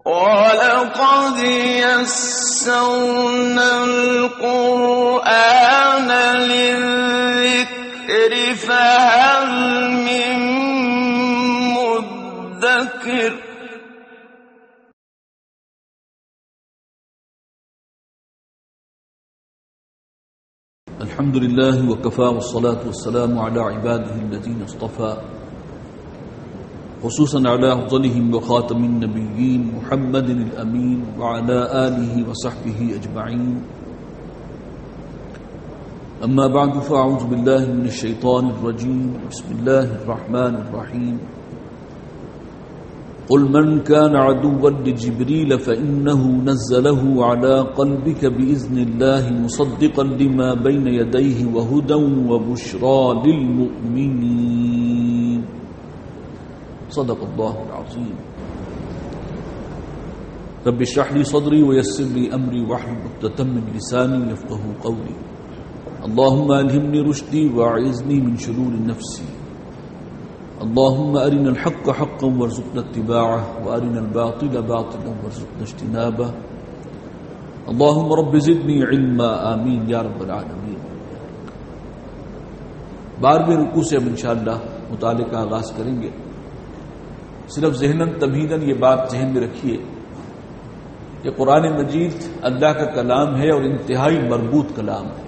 وَلَقَدْ يَسَّرْنَا الْقُرْآنَ لِلذِّكْرِ فَهَلْ مِن مُّدَّكِرٍ الحمد لله وكفى والصلاة والسلام على عباده الذين اصطفى خصوصا على أفضلهم وخاتم النبيين محمد الأمين وعلى آله وصحبه أجمعين أما بعد فأعوذ بالله من الشيطان الرجيم بسم الله الرحمن الرحيم قل من كان عدوا لجبريل فإنه نزله على قلبك بإذن الله مصدقا لما بين يديه وهدى وبشرى للمؤمنين صدق الله العظيم رب اشرح لي صدري ويسر لي أمري واحلل عقدة من لساني يفقهوا قولي اللهم ألهمني رشدي وأعذني من شرور نفسي اللهم أرنا الحق حقا وارزقنا اتباعه وأرنا الباطل باطلا وارزقنا اجتنابه اللهم رب زدني علما آمين یا رب العالمین۔ 12ویں رکوع سے ہم انشاءاللہ مطالعے کا آغاز کریں گے۔ صرف ذہناً تمہیداً یہ بات ذہن میں رکھیے کہ قرآن مجید اللہ کا کلام ہے اور انتہائی مربوط کلام ہے۔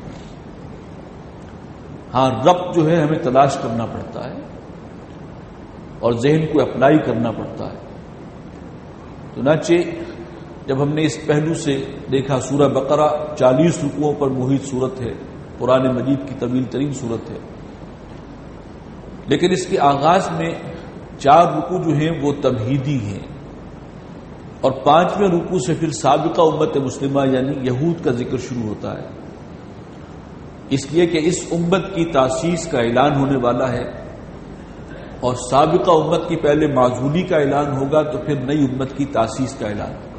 ہاں ربط جو ہے ہمیں تلاش کرنا پڑتا ہے اور ذہن کو اپلائی کرنا پڑتا ہے۔ چنانچہ جب ہم نے اس پہلو سے دیکھا سورہ بقرہ 40 رکوعوں پر محیط سورت ہے، قرآن مجید کی طویل ترین سورت ہے، لیکن اس کے آغاز میں 4 رکوع جو ہیں وہ تمہیدی ہیں اور 5ویں رکوع سے پھر سابقہ امت مسلمہ یعنی یہود کا ذکر شروع ہوتا ہے، اس لیے کہ اس امت کی تاسیس کا اعلان ہونے والا ہے اور سابقہ امت کی پہلے معزولی کا اعلان ہوگا تو پھر نئی امت کی تاسیس کا اعلان ہوگا۔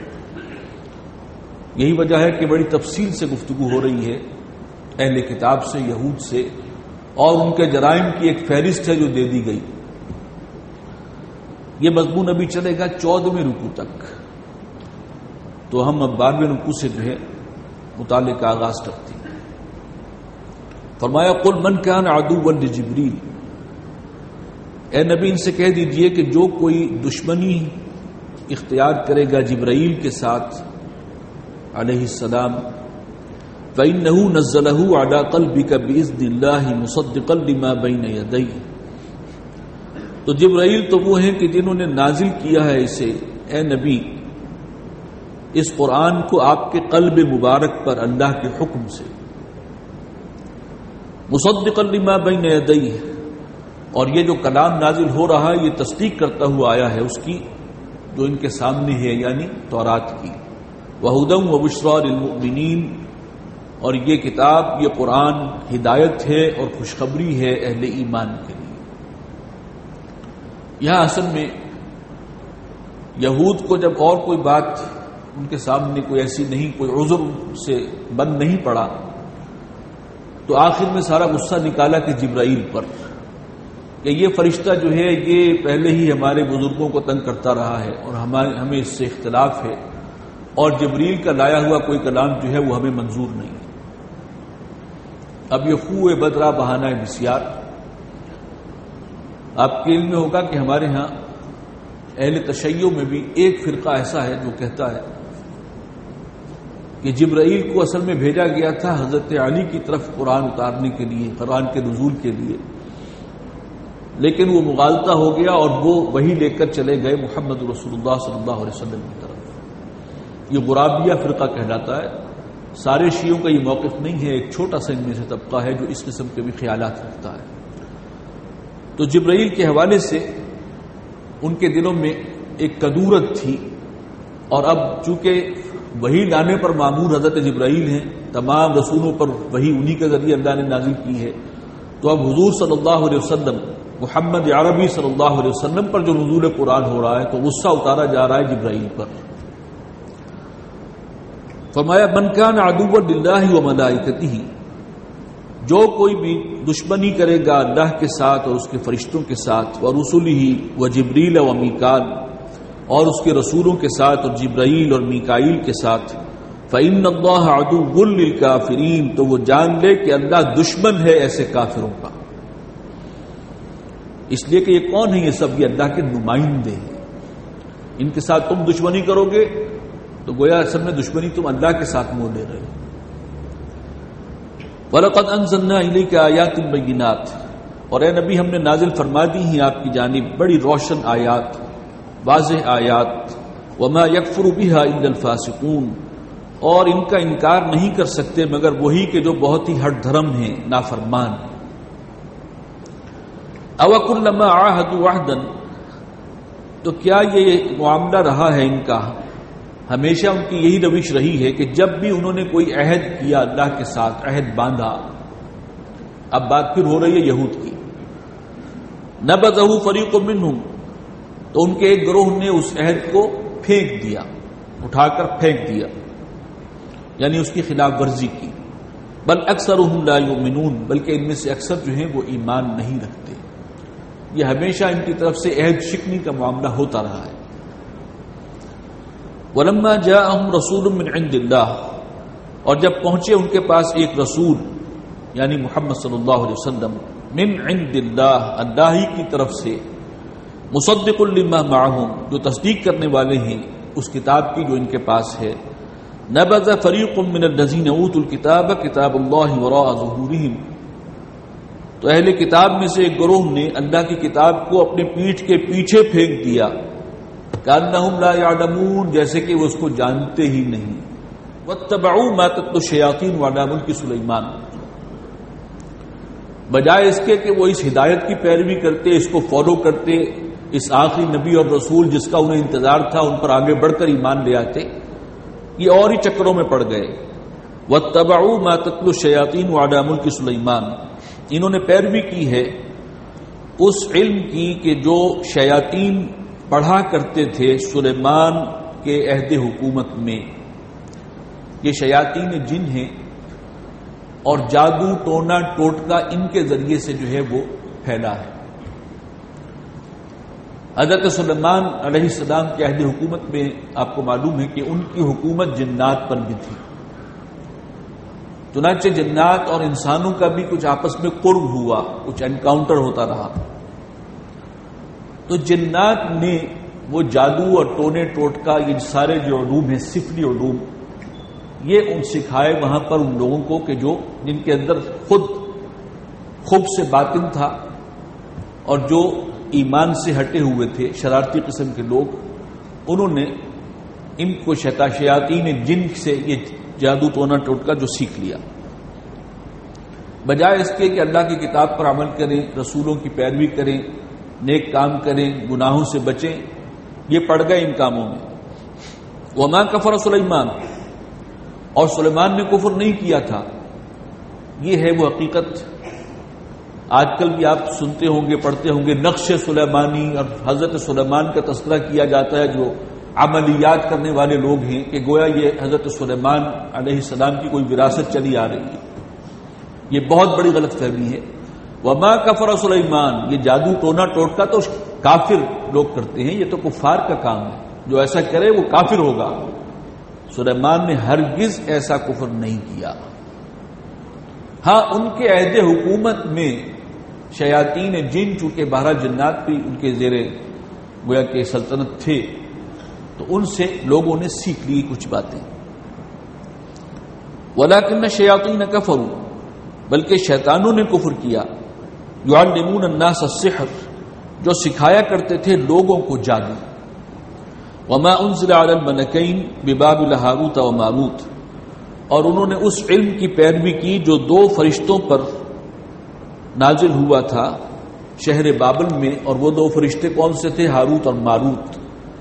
یہی وجہ ہے کہ بڑی تفصیل سے گفتگو ہو رہی ہے اہل کتاب سے، یہود سے، اور ان کے جرائم کی ایک فہرست ہے جو دے دی گئی۔ یہ مضمون ابھی چلے گا 14ویں رکوع تک، تو ہم اب 12ویں رکوع سے جو ہے مطالعے کا آغاز کرتے ہیں۔ فرمایا قل من کان عدوا لجبریل، اے نبی ان سے کہہ دیجئے کہ جو کوئی دشمنی اختیار کرے گا جبرائیل کے ساتھ علیہ السلام، فإنه نزله على قلبك بإذن الله مصدقا لما بين يديه، تو جبرائیل تو وہ ہیں کہ جنہوں نے نازل کیا ہے اسے، اے نبی اس قرآن کو آپ کے قلب مبارک پر اللہ کے حکم سے، مصدقا لما بين يديه، اور یہ جو کلام نازل ہو رہا ہے یہ تصدیق کرتا ہوا آیا ہے اس کی جو ان کے سامنے ہے، یعنی تورات کی، وَهُدًى وَبُشْرَى لِلْمُؤْمِنِينَ، اور یہ کتاب، یہ قرآن ہدایت ہے اور خوشخبری ہے اہل ایمان کے لیے۔ یہاں اصل میں یہود کو جب اور کوئی بات ان کے سامنے کوئی ایسی نہیں، کوئی عذر سے بند نہیں پڑا، تو آخر میں سارا غصہ نکالا کہ جبرائیل پر، کہ یہ فرشتہ جو ہے یہ پہلے ہی ہمارے بزرگوں کو تنگ کرتا رہا ہے اور ہمیں اس سے اختلاف ہے، اور جبریل کا لایا ہوا کوئی کلام جو ہے وہ ہمیں منظور نہیں ہے۔ اب یہ خوہ بدرہ بہانہ بسیار، آپ کے علم میں ہوگا کہ ہمارے ہاں اہل تشیع میں بھی ایک فرقہ ایسا ہے جو کہتا ہے کہ جبرائیل کو اصل میں بھیجا گیا تھا حضرت علی کی طرف قرآن اتارنے کے لیے، قرآن کے نزول کے لیے، لیکن وہ مغالطہ ہو گیا اور وہ وہی لے کر چلے گئے محمد رسول اللہ صلی اللہ علیہ وسلم کی طرف۔ یہ غرابیہ فرقہ کہلاتا ہے۔ سارے شیعوں کا یہ موقف نہیں ہے، ایک چھوٹا سا ان میں سے طبقہ ہے جو اس قسم کے بھی خیالات رکھتا ہے۔ تو جبرائیل کے حوالے سے ان کے دلوں میں ایک کدورت تھی، اور اب چونکہ وہی لانے پر معمور حضرت جبرائیل ہیں، تمام رسولوں پر وہی انہی کے ذریعے اللہ نے نازل کی ہے، تو اب حضور صلی اللہ علیہ وسلم، محمد عربی صلی اللہ علیہ وسلم پر جو نزول قرآن ہو رہا ہے تو غصہ اتارا جا رہا ہے جبرائیل پر۔ فرمایا من کان عدوا للہ وملائکتہ، جو کوئی بھی دشمنی کرے گا اللہ کے ساتھ اور اس کے فرشتوں کے ساتھ، ورسلہ وجبریل ومیکال، اور اس کے رسولوں کے ساتھ اور جبرائیل اور میکائیل کے ساتھ فَإِنَّ اللَّهَ عَدُوٌّ لِّلْكَافِرِينَ تو وہ جان لے کہ اللہ دشمن ہے ایسے کافروں کا. اس لیے کہ یہ کون ہے؟ یہ سب یہ اللہ کے نمائندے ہیں. ان کے ساتھ تم دشمنی کرو گے تو گویا اصل میں دشمنی تم اللہ کے ساتھ مول لے رہے ہو. وَلَقَدْ أَنزَلْنَا إِلَيْكَ آيَاتٍ بَيِّنَاتٍ اور اے نبی ہم نے نازل فرما دی ہیں آپ کی جانب بڑی روشن آیات، واضح آیات. وَمَا يَكْفُرُ بِهَا إِلَّا الْفَاسِقُونَ اور ان کا انکار نہیں کر سکتے مگر وہی کہ جو بہت ہی ہٹ دھرم ہیں، نافرمان. أَوَكُلَّمَا عَاهَدُوا عَهْدًا تو کیا یہ معاملہ رہا ہے ان کا، ہمیشہ ان کی یہی روش رہی ہے کہ جب بھی انہوں نے کوئی عہد کیا اللہ کے ساتھ، عہد باندھا. اب بات پھر ہو رہی ہے یہود کی. نَبَذَهُ فَرِيقٌ مِّنْهُمْ تو ان کے ایک گروہ نے اس عہد کو پھینک دیا، اٹھا کر پھینک دیا، یعنی اس کی خلاف ورزی کی. بل اکثرهم لا یؤمنون بلکہ ان میں سے اکثر جو ہیں وہ ایمان نہیں رکھتے. یہ ہمیشہ ان کی طرف سے عہد شکنی کا معاملہ ہوتا رہا ہے. وَلَمَّا جَاءَهُمْ رَسُولٌ مِّنْ عِندِ اللَّهِ اور جب پہنچے ان کے پاس ایک رسول یعنی محمد صلی اللہ علیہ وسلم، من عند اللہ اللہ ہی کی طرف سے، مصدق لما معهم جو تصدیق کرنے والے ہیں اس کتاب کی جو ان کے پاس ہے. نبذ فریق من الذین اوتوا الکتاب کتاب اللہ وراء ظہورہم تو اہل کتاب میں سے ایک گروہ نے اللہ کی کتاب کو اپنے پیٹھ کے پیچھے پھینک دیا. کأنہم لا یعلمون جیسے کہ وہ اس کو جانتے ہی نہیں. واتبعوا ما تتلو الشیاطین علی ملک سلیمان بجائے اس کے کہ وہ اس ہدایت کی پیروی کرتے، اس کو فالو کرتے، اس آخری نبی اور رسول جس کا انہیں انتظار تھا ان پر آگے بڑھ کر ایمان لے آتے. یہ اور ہی چکروں میں پڑ گئے. واتبعوا ما تتلو الشیاطین علی ملک سلیمان انہوں نے پیروی کی ہے اس علم کی کہ جو شیاطین پڑھا کرتے تھے سلیمان کے عہد حکومت میں. یہ شیاطین جن ہیں اور جادو ٹونا ٹوٹکا ان کے ذریعے سے جو ہے وہ پھیلا ہے. حضرت سلیمان علیہ السلام کے عہد حکومت میں آپ کو معلوم ہے کہ ان کی حکومت جنات پر بھی تھی. چنانچہ جنات اور انسانوں کا بھی کچھ آپس میں قرب ہوا، کچھ انکاؤنٹر ہوتا رہا. تو جنات نے وہ جادو اور ٹونے ٹوٹکا یہ سارے جو علوم ہیں، سفلی علوم، یہ ان سکھائے وہاں پر ان لوگوں کو کہ جو جن کے اندر خود سے باطن تھا اور جو ایمان سے ہٹے ہوئے تھے، شرارتی قسم کے لوگ، انہوں نے ان کو شیاطین جن سے یہ جادو ٹونا ٹوٹکا جو سیکھ لیا. بجائے اس کے کہ اللہ کی کتاب پر عمل کریں، رسولوں کی پیروی کریں، نیک کام کریں، گناہوں سے بچیں، یہ پڑ گئے ان کاموں میں. وما کفر سلیمان اور سلیمان نے کفر نہیں کیا تھا. یہ ہے وہ حقیقت. آج کل بھی آپ سنتے ہوں گے، پڑھتے ہوں گے، نقش سلیمانی اور حضرت سلیمان کا تذکرہ کیا جاتا ہے. جو عملیات کرنے والے لوگ ہیں کہ گویا یہ حضرت سلیمان علیہ السلام کی کوئی وراثت چلی آ رہی ہے. یہ بہت بڑی غلط فہمی ہے. وما کفر سلیمان، یہ جادو ٹونا ٹوٹکا تو کافر لوگ کرتے ہیں، یہ تو کفار کا کام ہے. جو ایسا کرے وہ کافر ہوگا. سلیمان نے ہرگز ایسا کفر نہیں کیا. ہاں ان کے عہد حکومت میں شیاطین جن چونکہ 12 جنات بھی ان کے زیر گویا کہ سلطنت تھے، تو ان سے لوگوں نے سیکھ لی کچھ باتیں. وَلَكِنَّ الشَّيَاطِينَ كَفَرُوا بلکہ شیطانوں نے کفر کیا. يُعَلِّمُونَ النَّاسَ السِّحْرَ جو سکھایا کرتے تھے لوگوں کو جادو. وَمَا أُنزِلَ عَلَى الْمَلَكَيْنِ بِبَابِلَ هَارُوتَ وَمَارُوتَ اور انہوں نے اس علم کی پیروی کی جو 2 فرشتوں پر نازل ہوا تھا شہر بابل میں. اور وہ 2 فرشتے کون سے تھے؟ ہاروت اور ماروت.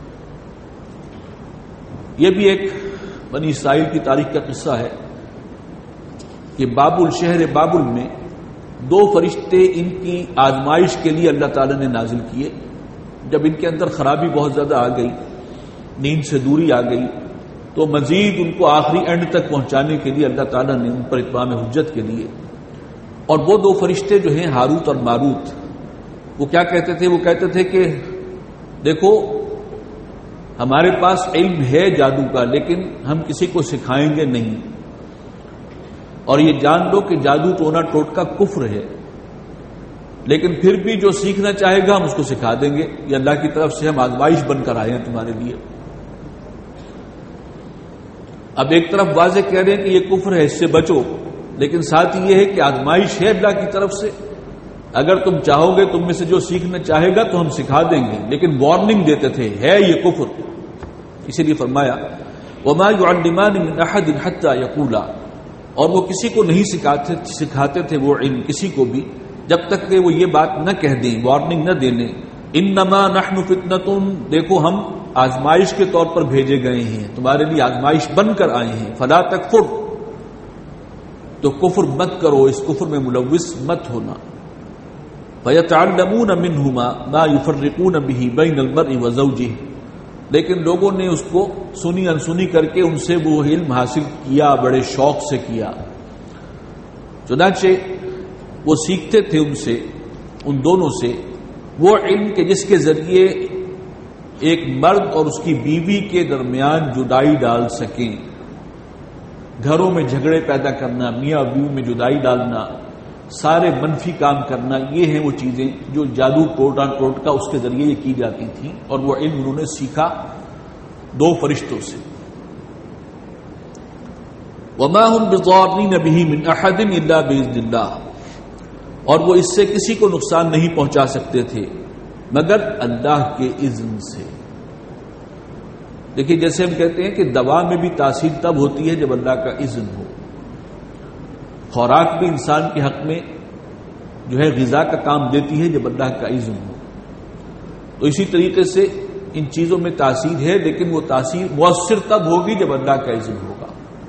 یہ بھی ایک بنی اسرائیل کی تاریخ کا قصہ ہے کہ بابل، شہر بابل میں 2 فرشتے ان کی آزمائش کے لیے اللہ تعالی نے نازل کیے. جب ان کے اندر خرابی بہت زیادہ آ گئی، نیند سے دوری آ گئی، تو مزید ان کو آخری اینڈ تک پہنچانے کے لیے اللہ تعالیٰ نے ان پر اتمام حجت کے لیے. اور وہ 2 فرشتے جو ہیں ہاروت اور ماروت، وہ کیا کہتے تھے؟ وہ کہتے تھے کہ دیکھو ہمارے پاس علم ہے جادو کا لیکن ہم کسی کو سکھائیں گے نہیں، اور یہ جان لو کہ جادو ٹونا ٹوٹکا کفر ہے، لیکن پھر بھی جو سیکھنا چاہے گا ہم اس کو سکھا دیں گے، یہ اللہ کی طرف سے ہم آزمائش بن کر آئے ہیں تمہارے لیے۔ اب ایک طرف واضح کہہ رہے ہیں کہ یہ کفر ہے، اس سے بچو، لیکن ساتھ یہ ہے کہ آزمائش ہے اللہ کی طرف سے، اگر تم چاہو گے تم میں سے جو سیکھنا چاہے گا تو ہم سکھا دیں گے، لیکن وارننگ دیتے تھے ہے یہ کفر۔ اسی لیے فرمایا وما يعلمان من احد حتى يقولا، اور وہ کسی کو نہیں سکھاتے تھے وہ علم کسی کو بھی جب تک کہ وہ یہ بات نہ کہہ دیں، وارننگ نہ دینے، انما نحن فتنة، دیکھو ہم آزمائش کے طور پر بھیجے گئے ہیں، تمہارے لیے آزمائش بن کر آئے ہیں، فلا تکفر، تو کفر مت کرو، اس کفر میں ملوث مت ہونا، فَيَتَعَلَّمُونَ مِنْهُمَا مَا يُفَرِّقُونَ بِهِ بَيْنَ الْمَرْءِ وَزَوْجِهِ، لیکن لوگوں نے اس کو سنی انسنی کر کے ان سے وہ علم حاصل کیا، بڑے شوق سے کیا، چنانچہ وہ سیکھتے تھے ان سے، ان دونوں سے وہ علم کہ جس کے ذریعے ایک مرد اور اس کی بیوی کے درمیان جدائی ڈال سکیں، گھروں میں جھگڑے پیدا کرنا، میاں بیوی میں جدائی ڈالنا، سارے منفی کام کرنا، یہ ہیں وہ چیزیں جو جادو ٹوٹکا اس کے ذریعے یہ کی جاتی تھیں، اور وہ علم انہوں نے سیکھا دو فرشتوں سے۔ وما هم بضارين به من احد الا باذن الله، اور وہ اس سے کسی کو نقصان نہیں پہنچا سکتے تھے مگر اللہ کے اذن سے۔ دیکھیے جیسے ہم کہتے ہیں کہ دوا میں بھی تاثیر تب ہوتی ہے جب اللہ کا اذن ہو، خوراک بھی انسان کے حق میں جو ہے غذا کا کام دیتی ہے جب اللہ کا اذن ہو، تو اسی طریقے سے ان چیزوں میں تاثیر ہے، لیکن وہ تاثیر مؤثر تب ہوگی جب اللہ کا اذن ہوگا۔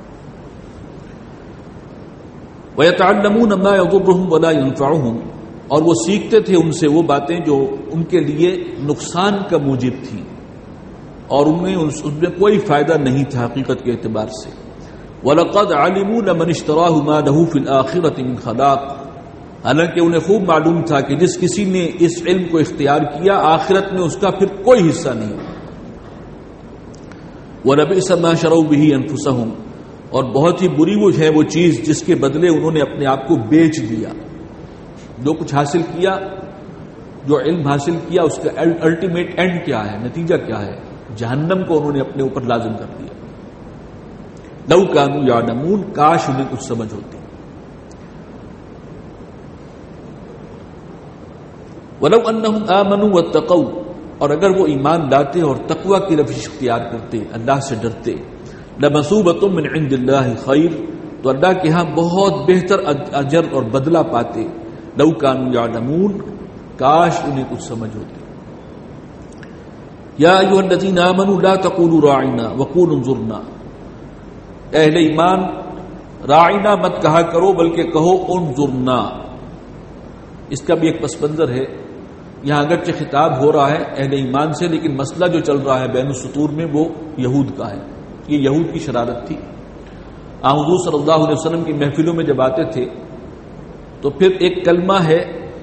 وَيَتَعَلَّمُونَ مَا يَضُرُّهُمْ وَلَا يَنفَعُهُمْ، اور وہ سیکھتے تھے ان سے وہ باتیں جو ان کے لیے نقصان کا موجب تھیں اور ان میں کوئی فائدہ نہیں تھا حقیقت کے اعتبار سے۔ وَلَقَدْ عَلِمُوا لَمَنِ اشْتَرَاهُ مَا لَهُ فِي الْآخِرَةِ مِنْ خَلَاقٍ، حالانکہ انہیں خوب معلوم تھا کہ جس کسی نے اس علم کو اختیار کیا آخرت میں اس کا پھر کوئی حصہ نہیں۔ وَلَبِئْسَ مَا شَرَوْا بِهِ أَنفُسَهُمْ، اور بہت ہی بری وہ ہے وہ چیز جس کے بدلے انہوں نے اپنے آپ کو بیچ دیا۔ جو کچھ حاصل کیا، جو علم حاصل کیا، اس کا الٹیمیٹ اینڈ کیا ہے، نتیجہ کیا ہے؟ جہنم کو انہوں نے اپنے اوپر لازم کر دیا۔ لو کانوا یعلمون، کاش انہیں کچھ سمجھ ہوتی۔ ولو انہم آمنوا واتقوا، اور اگر وہ ایمان لاتے اور تقوی کی روش اختیار کرتے، اللہ سے ڈرتے، لمثوبۃ من عند اللہ خیر، تو اللہ کے ہاں بہت بہتر اجر اور بدلہ پاتے۔ لو کانوا یعلمون، کاش انہیں کچھ سمجھ ہوتی۔ یا ایھا الذین آمنوا لا تقولوا راعنا وقولوا انظرنا، اہل ایمان راعنا مت کہا کرو بلکہ کہو انظرنا۔ اس کا بھی ایک پس منظر ہے، یہاں اگرچہ خطاب ہو رہا ہے اہل ایمان سے، لیکن مسئلہ جو چل رہا ہے بین السطور میں وہ یہود کا ہے۔ یہ یہود کی شرارت تھی۔ حضور صلی اللہ علیہ وسلم کی محفلوں میں جب آتے تھے تو پھر ایک کلمہ ہے،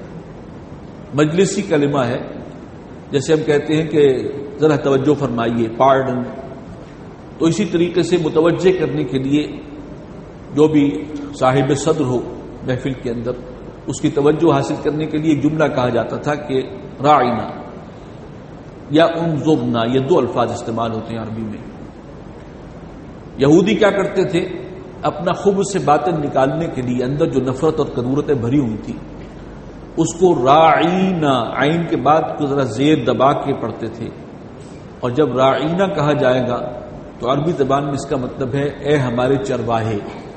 مجلسی کلمہ ہے، جیسے ہم کہتے ہیں کہ ذرا توجہ فرمائیے، پارڈن، تو اسی طریقے سے متوجہ کرنے کے لیے جو بھی صاحب صدر ہو محفل کے اندر، اس کی توجہ حاصل کرنے کے لیے ایک جملہ کہا جاتا تھا کہ راعنا یا انظرنا، یہ دو الفاظ استعمال ہوتے ہیں عربی میں۔ یہودی کیا کرتے تھے؟ اپنا خبث سے باطن نکالنے کے لیے اندر جو نفرت اور کدورتیں بھری ہوئی تھی اس کو راعینا، عین کے بعد کو ذرا زیر دبا کے پڑھتے تھے، اور جب راعینا کہا جائے گا تو عربی زبان میں اس کا مطلب ہے اے ہمارے چرواہے۔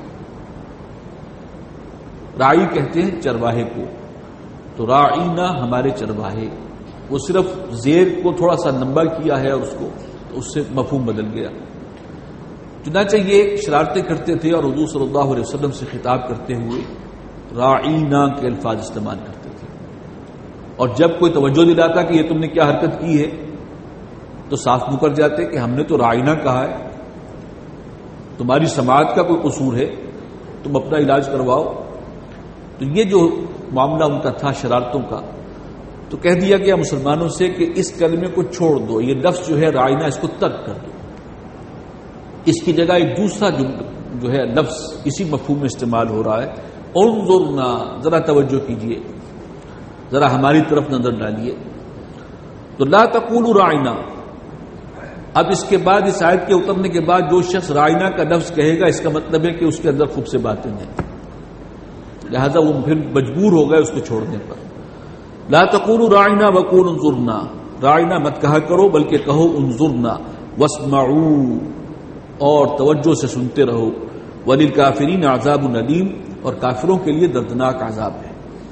راعی کہتے ہیں چرواہے کو، تو راعینا ہمارے چرواہے، وہ صرف زیر کو تھوڑا سا لمبا کیا ہے اور اس کو، تو اس سے مفہوم بدل گیا۔ چنانچہ یہ شرارتیں کرتے تھے اور حضور صلی اللہ علیہ وسلم سے خطاب کرتے ہوئے راعینا کے الفاظ استعمال کرتے تھے، اور جب کوئی توجہ دلاتا کہ یہ تم نے کیا حرکت کی ہے تو صاف مکر جاتے کہ ہم نے تو راعینا کہا ہے، تمہاری سماعت کا کوئی قصور ہے، تم اپنا علاج کرواؤ۔ تو یہ جو معاملہ ان کا تھا شرارتوں کا، تو کہہ دیا گیا مسلمانوں سے کہ اس کلمے کو چھوڑ دو، یہ لفظ جو ہے رائنا اس کو ترک کر دو، اس کی جگہ ایک دوسرا جو ہے لفظ اسی مفہوم میں استعمال ہو رہا ہے، انظرنا، ذرا توجہ کیجئے، ذرا ہماری طرف نظر ڈالیے. تو لا تقولوا رائنا، اب اس کے بعد اس آیت کے اترنے کے بعد جو شخص رائنا کا لفظ کہے گا اس کا مطلب ہے کہ اس کے اندر خوب سے باتیں ہیں، لہذا وہ پھر مجبور ہو گئے اس کو چھوڑنے پر. لا تقولوا رائنا وقولوا انظرنا، رائنا مت کہا کرو بلکہ کہو انظرنا، واسمعوا، اور توجہ سے سنتے رہو، وللکافرین عذاب علیم، اور کافروں کے لیے دردناک عذاب ہے.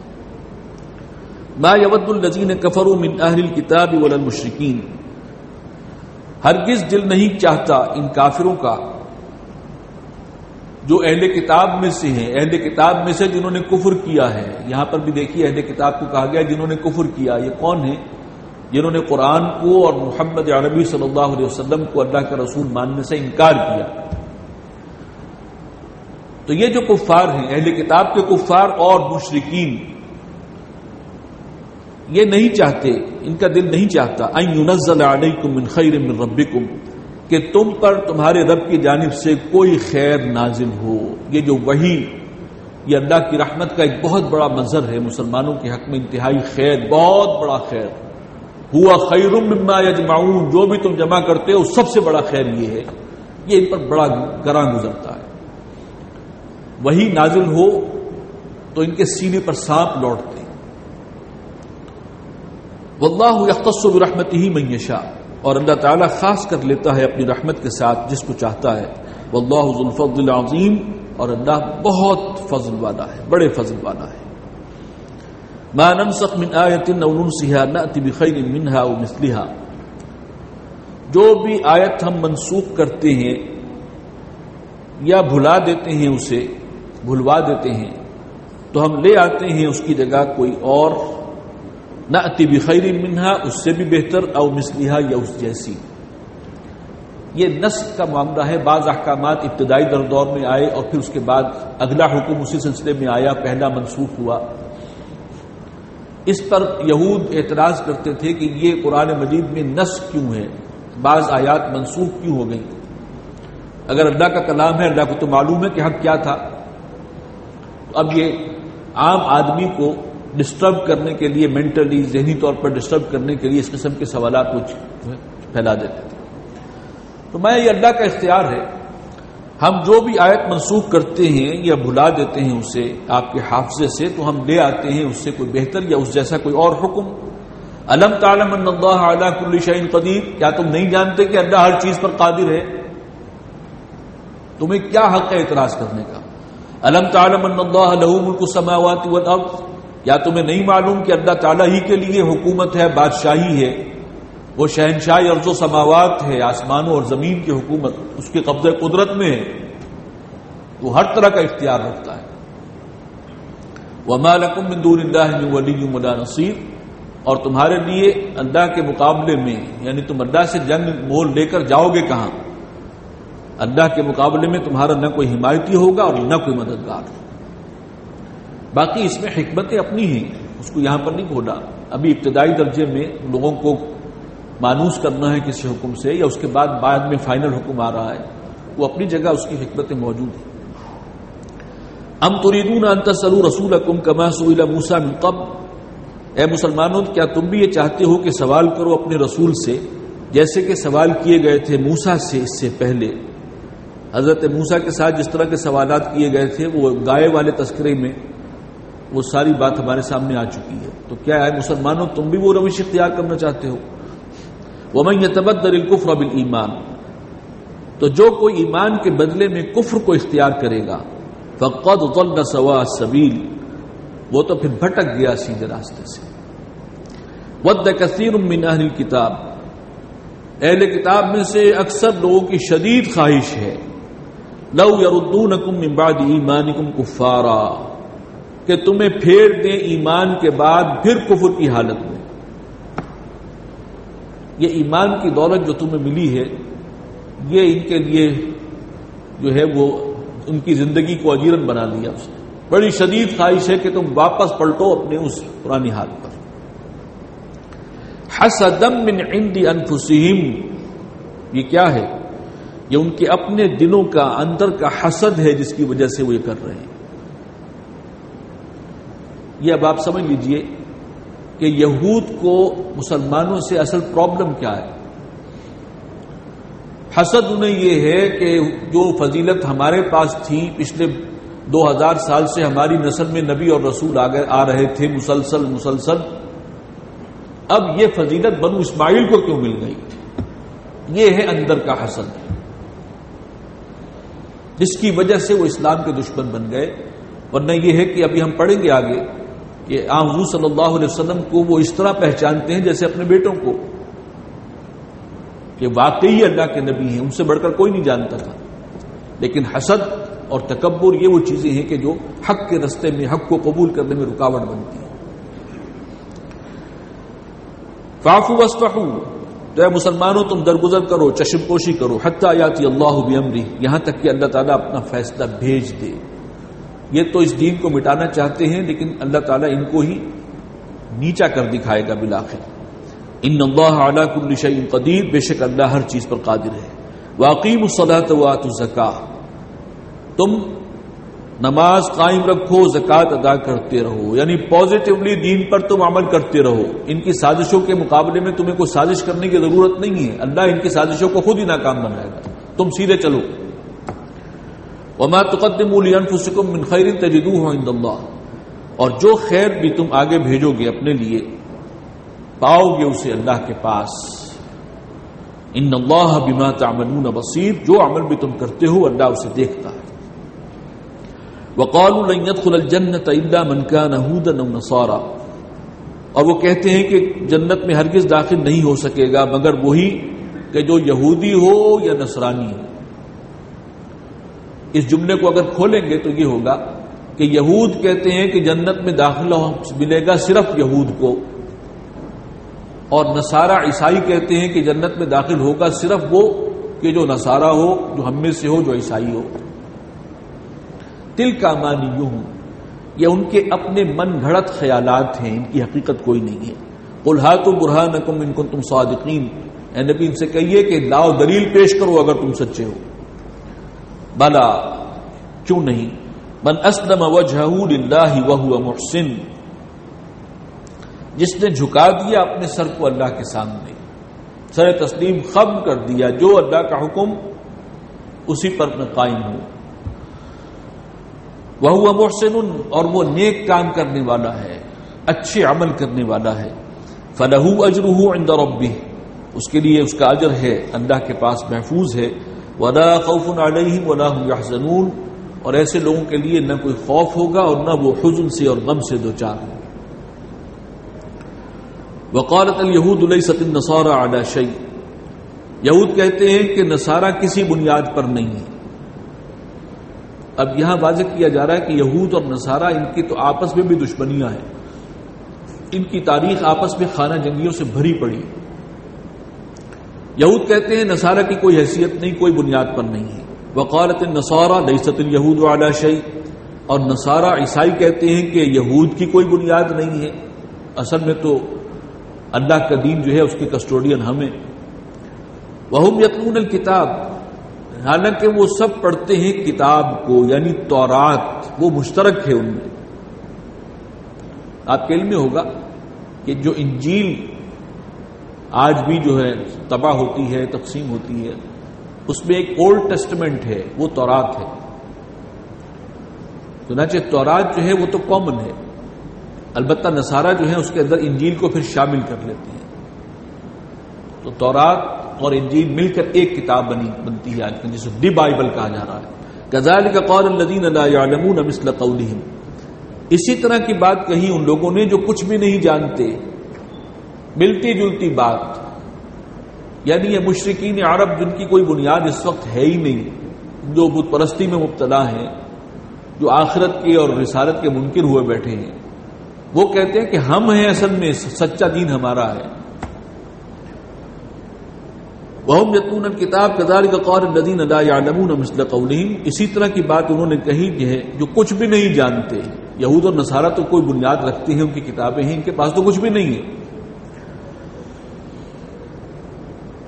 ما یود الذین کفروا من اہل الکتاب ولا المشرکین، ہرگز دل نہیں چاہتا ان کافروں کا جو اہل کتاب میں سے ہیں، اہل کتاب میں سے جنہوں نے کفر کیا ہے. یہاں پر بھی دیکھیے اہل کتاب کو کہا گیا جنہوں نے کفر کیا. یہ کون ہیں؟ جنہوں نے قرآن کو اور محمد عربی صلی اللہ علیہ وسلم کو اللہ کا رسول ماننے سے انکار کیا. تو یہ جو کفار ہیں، اہل کتاب کے کفار اور مشرکین، یہ نہیں چاہتے، ان کا دل نہیں چاہتا ان ينزل علیکم من خیر من ربکم، کہ تم پر تمہارے رب کی جانب سے کوئی خیر نازل ہو. یہ جو وحی، یہ اللہ کی رحمت کا ایک بہت بڑا منظر ہے مسلمانوں کے حق میں، انتہائی خیر، بہت بڑا خیر. ہوا خیر مما یجمعون، جو بھی تم جمع کرتے ہو سب سے بڑا خیر یہ ہے. یہ ان پر بڑا گراں گزرتا ہے. وہی نازل ہو تو ان کے سینے پر سانپ لوٹتے. واللہ یختص برحمتہ من یشاء، اور اللہ تعالیٰ خاص کر لیتا ہے اپنی رحمت کے ساتھ جس کو چاہتا ہے. واللہ ذو الفضل العظیم، اور اللہ بہت فضل والا ہے، بڑے فضل والا ہے. ما ننسخ من آیت او ننسها نأتی بخیر منها او مثلها، جو بھی آیت ہم منسوخ کرتے ہیں یا بھلا دیتے ہیں، اسے بھلوا دیتے ہیں، تو ہم لے آتے ہیں اس کی جگہ کوئی اور. نأتی بخیر منها، اس سے بھی بہتر، او مثلها، یا اس جیسی. یہ نسخ کا معاملہ ہے. بعض احکامات ابتدائی دور میں آئے اور پھر اس کے بعد اگلا حکم اسی سلسلے میں آیا، پہلا منسوخ ہوا. اس پر یہود اعتراض کرتے تھے کہ یہ قرآن مجید میں نسخ کیوں ہے، بعض آیات منسوخ کیوں ہو گئی؟ اگر اللہ کا کلام ہے، اللہ کو تو معلوم ہے کہ حق کیا تھا. اب یہ عام آدمی کو ڈسٹرب کرنے کے لیے، مینٹلی ذہنی طور پر ڈسٹرب کرنے کے لیے اس قسم کے سوالات کچھ پھیلا دیتے تھے. تو میں یہ اللہ کا اختیار ہے، ہم جو بھی آیت منسوخ کرتے ہیں یا بھلا دیتے ہیں اسے آپ کے حافظے سے، تو ہم لے آتے ہیں اس سے کوئی بہتر یا اس جیسا کوئی اور حکم. الم تعلم ان اللہ علی کل شیء قدیر، کیا تم نہیں جانتے کہ اللہ ہر چیز پر قادر ہے؟ تمہیں کیا حق ہے اعتراض کرنے کا؟ الم تعلم ان اللہ لہ ملک السماوات والارض، یا تمہیں نہیں معلوم کہ اللہ تعالیٰ ہی کے لیے حکومت ہے، بادشاہی ہے، وہ شہنشاہ ارض و سماوات ہے، آسمانوں اور زمین کی حکومت اس کے قبضہ قدرت میں ہے، وہ ہر طرح کا اختیار رکھتا ہے. وما لکم من دون اللہ من ولی ولا نصیر، اور تمہارے لیے اللہ کے مقابلے میں، یعنی تم اللہ سے جنگ مول لے کر جاؤ گے کہاں؟ اللہ کے مقابلے میں تمہارا نہ کوئی حمایتی ہوگا اور نہ کوئی مددگار. باقی اس میں حکمتیں اپنی ہیں، اس کو یہاں پر نہیں کھولا. ابھی ابتدائی درجے میں لوگوں کو مانوس کرنا ہے کسی حکم سے، یا اس کے بعد میں فائنل حکم آ رہا ہے، وہ اپنی جگہ اس کی حکمتیں موجود ہیں. ام تريدون ان تسألوا رسولكم كما سئل موسى من قبل، اے مسلمانوں کیا تم بھی یہ چاہتے ہو کہ سوال کرو اپنے رسول سے جیسے کہ سوال کیے گئے تھے موسیٰ سے اس سے پہلے. حضرت موسیٰ کے ساتھ جس طرح کے سوالات کیے گئے تھے وہ گائے والے تذکرے میں وہ ساری بات ہمارے سامنے آ چکی ہے. تو کیا ہے مسلمانوں تم بھی وہ روش اختیار کرنا چاہتے ہو؟ وَمَن يَتَبَدَّلِ الْكُفْرَ بِالْإِيمَانِ، تو جو کوئی ایمان کے بدلے میں کفر کو اختیار کرے گا، فَقَدْ ضَلَّ سَوَاءَ السَّبِيلِ، وہ تو پھر بھٹک گیا سیدھے راستے سے. وَدَّ كَثِيرٌ مِّنْ أَهْلِ الْكِتَابِ، اہل کتاب میں سے اکثر لوگوں کی شدید خواہش ہے، لَوْ يَرُدُّونَكُم مِّن بَعْدِ إِيمَانِكُمْ كُفَّارًا، کہ تمہیں پھیر دیں ایمان کے بعد پھر کفر کی حالت میں. یہ ایمان کی دولت جو تمہیں ملی ہے، یہ ان کے لیے جو ہے وہ ان کی زندگی کو اجیرن بنا لیا. اس نے بڑی شدید خواہش ہے کہ تم واپس پلٹو اپنے اس پرانی حال پر. حسدا من عند انفسہم، یہ کیا ہے؟ یہ ان کے اپنے دلوں کا اندر کا حسد ہے جس کی وجہ سے وہ یہ کر رہے ہیں۔ یہ اب آپ سمجھ لیجئے کہ یہود کو مسلمانوں سے اصل پرابلم کیا ہے۔ حسد انہیں یہ ہے کہ جو فضیلت ہمارے پاس تھی پچھلے 2000 سال سے ہماری نسل میں نبی اور رسول آ رہے تھے مسلسل، اب یہ فضیلت بنو اسماعیل کو کیوں مل گئی؟ یہ ہے اندر کا حسد، جس کی وجہ سے وہ اسلام کے دشمن بن گئے۔ ورنہ یہ ہے کہ ابھی ہم پڑھیں گے آگے کہ حضور صلی اللہ علیہ وسلم کو وہ اس طرح پہچانتے ہیں جیسے اپنے بیٹوں کو، کہ واقعی اللہ کے نبی ہیں، ان سے بڑھ کر کوئی نہیں جانتا تھا۔ لیکن حسد اور تکبر یہ وہ چیزیں ہیں کہ جو حق کے رستے میں، حق کو قبول کرنے میں رکاوٹ بنتی ہیں۔ فاعفوا واصفحوا، تو اے مسلمانوں تم درگزر کرو، چشم پوشی کرو، حتی یاتی اللہ بامرہ، یہاں تک کہ اللہ تعالیٰ اپنا فیصلہ بھیج دے۔ یہ تو اس دین کو مٹانا چاہتے ہیں، لیکن اللہ تعالیٰ ان کو ہی نیچا کر دکھائے گا بالآخر۔ ان اللہ علی کل شیء قدیر، بے شک اللہ ہر چیز پر قادر ہے۔ واقیموا الصلاۃ وآتوا الزکاۃ، تم نماز قائم رکھو، زکوٰۃ ادا کرتے رہو، یعنی پازیٹیولی دین پر تم عمل کرتے رہو۔ ان کی سازشوں کے مقابلے میں تمہیں کوئی سازش کرنے کی ضرورت نہیں ہے، اللہ ان کی سازشوں کو خود ہی ناکام بنائے گا، تم سیدھے چلو۔ وما تقدموا لانفسکم من خیر تجدوہ عند اللہ، اور جو خیر بھی تم آگے بھیجو گے اپنے لیے پاؤ گے اسے اللہ کے پاس۔ ان اللہ بما تعملون بصیر، جو عمل بھی تم کرتے ہو اللہ اسے دیکھتا ہے۔ وقالوا لن يدخل الجنة الا من كان هودا او نصارى، اور وہ کہتے ہیں کہ جنت میں ہرگز داخل نہیں ہو سکے گا مگر وہی کہ جو یہودی ہو یا نصرانی ہو۔ اس جملے کو اگر کھولیں گے تو یہ ہوگا کہ یہود کہتے ہیں کہ جنت میں داخلہ ملے گا صرف یہود کو، اور نصارہ عیسائی کہتے ہیں کہ جنت میں داخل ہوگا صرف وہ کہ جو نصارہ ہو، جو ہم میں سے ہو، جو عیسائی ہو۔ تلک امانیہم، یہ ان کے اپنے من گھڑت خیالات ہیں، ان کی حقیقت کوئی نہیں ہے۔ قل ہاتوا برہانکم ان کنتم صادقین، اے نبی ان سے کہیے کہ لاؤ دلیل پیش کرو اگر تم سچے ہو۔ بلا، کیوں نہیں، من اسلم وجہہ للہ وہو محسن، جس نے جھکا دیا اپنے سر کو اللہ کے سامنے، سر تسلیم خم کر دیا، جو اللہ کا حکم اسی پر قائم ہو۔ وہو محسن، اور وہ نیک کام کرنے والا ہے، اچھے عمل کرنے والا ہے۔ فلہ اجرہ عند ربہ، اس کے لیے اس کا اجر ہے اللہ کے پاس محفوظ ہے۔ ولا خوف علیہم ولا هم يحزنون، اور ایسے لوگوں کے لیے نہ کوئی خوف ہوگا اور نہ وہ حزن سے اور غم سے دوچار ہوں۔ وقالت اليہود لیست النصارى على شیء، یہود کہتے ہیں کہ نصارہ کسی بنیاد پر نہیں ہے۔ اب یہاں واضح کیا جا رہا ہے کہ یہود اور نصارہ ان کی تو آپس میں بھی دشمنیاں ہیں، ان کی تاریخ آپس میں خانہ جنگیوں سے بھری پڑی۔ یہود کہتے ہیں نصارہ کی کوئی حیثیت نہیں، کوئی بنیاد پر نہیں ہے۔ وقالت النصارى لیست اليہود علی شیء، اور نصارہ عیسائی کہتے ہیں کہ یہود کی کوئی بنیاد نہیں ہے، اصل میں تو اللہ کا دین جو ہے اس کے کسٹوڈین ہمیں۔ وہم یتلون الکتاب، حالانکہ وہ سب پڑھتے ہیں کتاب کو، یعنی تورات، وہ مشترک ہے ان میں۔ آپ کے علم میں ہوگا کہ جو انجیل آج بھی جو ہے تباہ ہوتی ہے، تقسیم ہوتی ہے، اس میں ایک اولڈ ٹیسٹمنٹ ہے، وہ تورات ہے۔ چنانچہ تورات جو ہے وہ تو کامن ہے، البتہ نصارہ جو ہے اس کے اندر انجیل کو پھر شامل کر لیتے ہیں، تو تورات اور انجیل مل کر ایک کتاب بنتی ہے آج کل، جسے دی بائبل کہا جا رہا ہے۔ کذالک قال الذین لا یعلمون مثل قولہم، اسی طرح کی بات کہی ان لوگوں نے جو کچھ بھی نہیں جانتے، ملتی جلتی بات، یعنی یہ مشرکین عرب جن کی کوئی بنیاد اس وقت ہے ہی نہیں، جو بت پرستی میں مبتلا ہیں، جو آخرت کے اور رسالت کے منکر ہوئے بیٹھے ہیں، وہ کہتے ہیں کہ ہم ہیں اصل میں، سچا دین ہمارا ہے۔ وَهُمْ يَتْلُونَ الْكِتَابَ كَذَلِكَ قَالَ الَّذِينَ لَا يَعْلَمُونَ مِثْلَ قَوْلِهِمْ، اسی طرح کی بات انہوں نے کہی ہے جو کچھ بھی نہیں جانتے۔ یہود اور نصارہ تو کوئی بنیاد رکھتے ہیں، ان کی کتابیں ہیں، ان کے پاس تو کچھ بھی نہیں ہے۔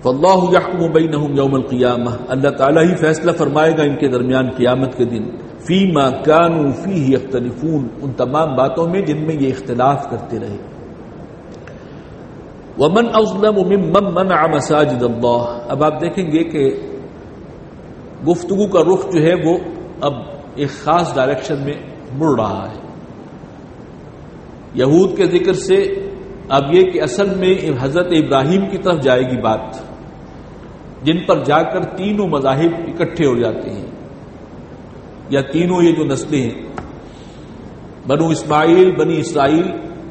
فاللہ یحکم بینہم یوم القیامہ، اللہ تعالیٰ ہی فیصلہ فرمائے گا ان کے درمیان قیامت کے دن، فیما کانوا فیہ یختلفون، ان تمام باتوں میں جن میں یہ اختلاف کرتے رہے۔ ومن اظلم ممن منع مساجد اللہ، اب آپ دیکھیں گے کہ گفتگو کا رخ جو ہے وہ اب ایک خاص ڈائریکشن میں مڑ رہا ہے۔ یہود کے ذکر سے اب یہ کہ اصل میں حضرت ابراہیم کی طرف جائے گی بات، جن پر جا کر تینوں مذاہب اکٹھے ہو جاتے ہیں، یا تینوں یہ جو نسلیں ہیں، بنو اسماعیل، بنی اسرائیل،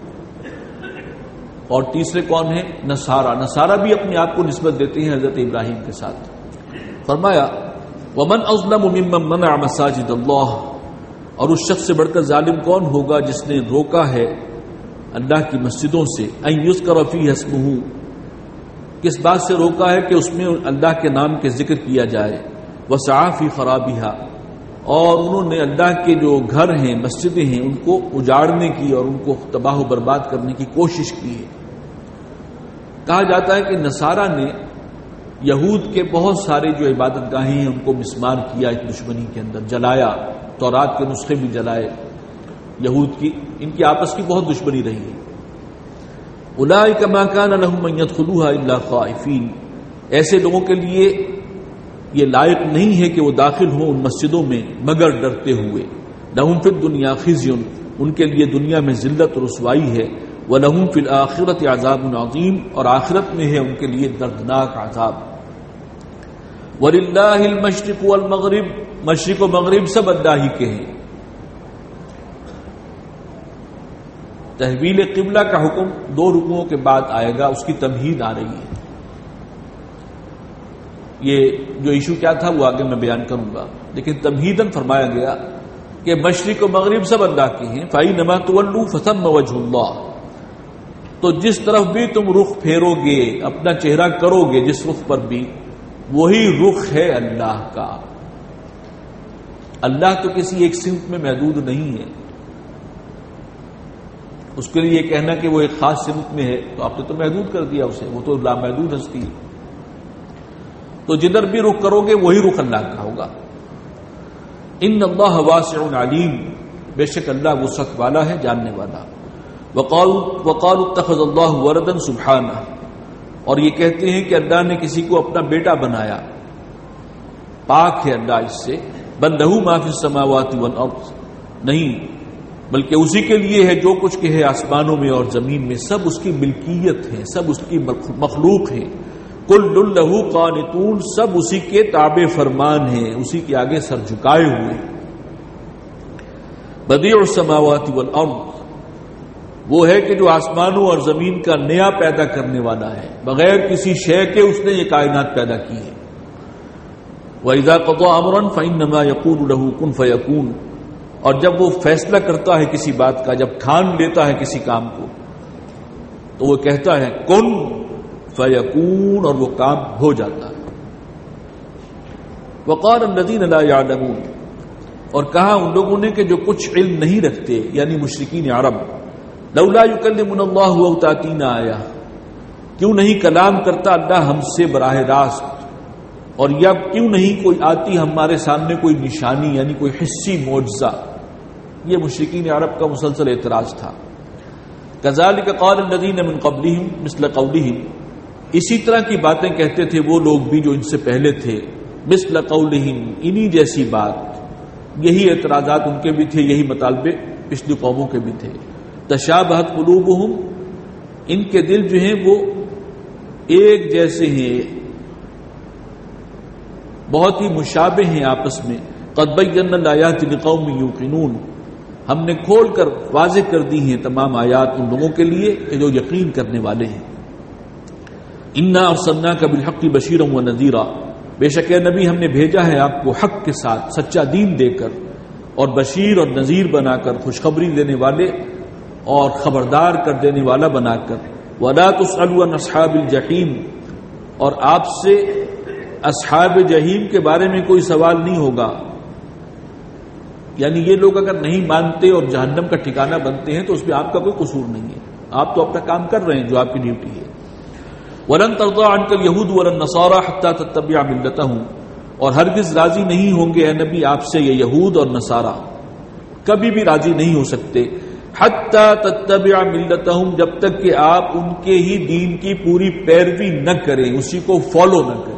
اور تیسرے کون ہیں؟ نصارہ۔ نصارہ بھی اپنے آپ کو نسبت دیتے ہیں حضرت ابراہیم کے ساتھ۔ فرمایا ومن اظلم ممن منع مساجد اللہ، اور اس شخص سے بڑھ کر ظالم کون ہوگا جس نے روکا ہے اللہ کی مسجدوں سے، ان یذکر فیہ اسمہ، کس بات سے روکا ہے کہ اس میں اللہ کے نام کے ذکر کیا جائے، وسعی فی خرابہا، اور انہوں نے اللہ کے جو گھر ہیں، مسجدیں ہیں، ان کو اجاڑنے کی اور ان کو تباہ و برباد کرنے کی کوشش کی ہے۔ کہا جاتا ہے کہ نصارہ نے یہود کے بہت سارے جو عبادت گاہیں ہیں ان کو مسمار کیا، ایک دشمنی کے اندر جلایا، تورات کے نسخے بھی جلائے۔ یہود کی ان کی آپس کی بہت دشمنی رہی ہے۔ اولئک ما کان لهم ان يدخلوها الا خائفین، ایسے لوگوں کے لیے یہ لائق نہیں ہے کہ وہ داخل ہوں ان مسجدوں میں مگر ڈرتے ہوئے۔ لهم فی الدنیا خزی، ان کے لیے دنیا میں ذلت اور رسوائی ہے، وَلَهُمْ فِي الْآخِرَةِ عَذَابٌ عَظِيمٌ، اور آخرت میں ہے ان کے لیے دردناک عذاب۔ وَلِلَّهِ الْمَشْرِقُ وَالْمَغْرِبُ، مشرق و مغرب سب اللہ ہی کے ہیں۔ تحویل قبلہ کا حکم 2 رکوعوں کے بعد آئے گا، اس کی تمہید آ رہی ہے۔ یہ جو ایشو کیا تھا وہ آگے میں بیان کروں گا، لیکن تمہیداً فرمایا گیا کہ مشرق و مغرب سب اللہ کے ہیں۔ فَإِنَّمَا تُوَلُّوا فَثَمَّ وَجْهُ اللَّهِ، تو جس طرف بھی تم رخ پھیرو گے، اپنا چہرہ کرو گے جس رخ پر بھی، وہی رخ ہے اللہ کا۔ اللہ تو کسی ایک سمت میں محدود نہیں ہے، اس کے لیے یہ کہنا کہ وہ ایک خاص سمت میں ہے تو آپ نے تو محدود کر دیا اسے، وہ تو لامحدود ہستی ہے۔ تو جدھر بھی رخ کرو گے وہی رخ اللہ کا ہوگا۔ ان اللہ واسع علیم، بے شک اللہ وسعت والا ہے، جاننے والا۔ وقالوا اتخذ اللہ ولدا سبحانہ، اور یہ کہتے ہیں کہ اللہ نے کسی کو اپنا بیٹا بنایا، پاک ہے اللہ اس سے۔ بل لہ ما فی السماوات والارض، نہیں بلکہ اسی کے لیے ہے جو کچھ کہ ہے آسمانوں میں اور زمین میں، سب اس کی ملکیت ہے، سب اس کی مخلوق ہے۔ کل لہ قانتون، سب اسی کے تابع فرمان ہیں، اسی کے آگے سر جھکائے ہوئے۔ بدیع السماوات والارض، وہ ہے کہ جو آسمانوں اور زمین کا نیا پیدا کرنے والا ہے، بغیر کسی شے کے اس نے یہ کائنات پیدا کی ہے۔ وَإِذَا قَضَىٰ أَمْرًا فَإِنَّمَا يَقُولُ لَهُ كُن فَيَكُونُ، اور جب وہ فیصلہ کرتا ہے کسی بات کا، جب ٹھان لیتا ہے کسی کام کو تو وہ کہتا ہے کن فیکون، اور وہ کام ہو جاتا ہے۔ وقال الذین لا یعلمون، اور کہا ان لوگوں نے کہ جو کچھ علم نہیں رکھتے، یعنی مشرکین عرب، لولا یکلمنا اللہ او تاتینا آیہ، کیوں نہیں کلام کرتا اللہ ہم سے براہ راست، اور یا کیوں نہیں کوئی آتی ہمارے سامنے کوئی نشانی، یعنی کوئی حسی معجزہ۔ یہ مشرکین عرب کا مسلسل اعتراض تھا۔ کذالک قال الذین من قبلہم مثل قولہم، اسی طرح کی باتیں کہتے تھے وہ لوگ بھی جو ان سے پہلے تھے، مثل قولہم، انہی جیسی بات، یہی اعتراضات ان کے بھی تھے، یہی مطالبے پچھلی قوموں کے بھی تھے۔ تشابہت قلوبہم، ان کے دل جو ہیں وہ ایک جیسے ہیں، بہت ہی مشابہ ہیں آپس میں۔ قد بینا الآیات لقوم یوقنون، ہم نے کھول کر واضح کر دی ہیں تمام آیات ان لوگوں کے لیے کہ جو یقین کرنے والے ہیں۔ انا ارسلناک بالحق بشیرا ونذیرا، بے شک اے نبی ہم نے بھیجا ہے آپ کو حق کے ساتھ، سچا دین دے کر، اور بشیر اور نذیر بنا کر، خوشخبری دینے والے اور خبردار کر دینے والا بنا کر۔ ولا تسألوا عن اصحاب الجحیم، اور آپ سے اصحاب جحیم کے بارے میں کوئی سوال نہیں ہوگا، یعنی یہ لوگ اگر نہیں مانتے اور جہنم کا ٹھکانہ بنتے ہیں تو اس میں آپ کا کوئی قصور نہیں ہے، آپ تو اپنا کام کر رہے ہیں جو آپ کی ڈیوٹی ہے۔ وَلَن تَرْضَىٰ عَنْكَ الْيَهُودُ وَلَا النَّصَارَىٰ حَتَّىٰ تَتَّبِعَ مِلَّتَهُمْ، اور ہرگز راضی نہیں ہوں گے اے نبی آپ سے یہ یہود اور نصارہ، کبھی بھی راضی نہیں ہو سکتے، حَتَّىٰ تَتَّبِعَ مِلَّتَهُمْ، جب تک کہ آپ ان کے ہی دین کی پوری پیروی نہ کریں، اسی کو فالو نہ کریں۔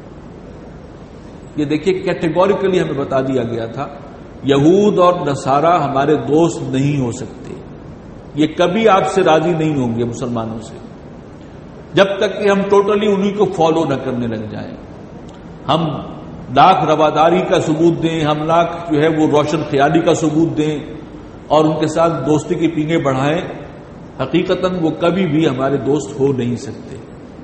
یہ دیکھیے کیٹیگوریکلی ہمیں بتا دیا گیا تھا یہود اور نصارہ ہمارے دوست نہیں ہو سکتے، یہ کبھی آپ سے راضی نہیں ہوں گے مسلمانوں سے جب تک کہ ہم ٹوٹلی انہی کو فالو نہ کرنے لگ جائیں۔ ہم لاکھ رواداری کا ثبوت دیں، ہم لاکھ جو ہے وہ روشن خیالی کا ثبوت دیں اور ان کے ساتھ دوستی کی پینگیں بڑھائیں، حقیقتاً وہ کبھی بھی ہمارے دوست ہو نہیں سکتے۔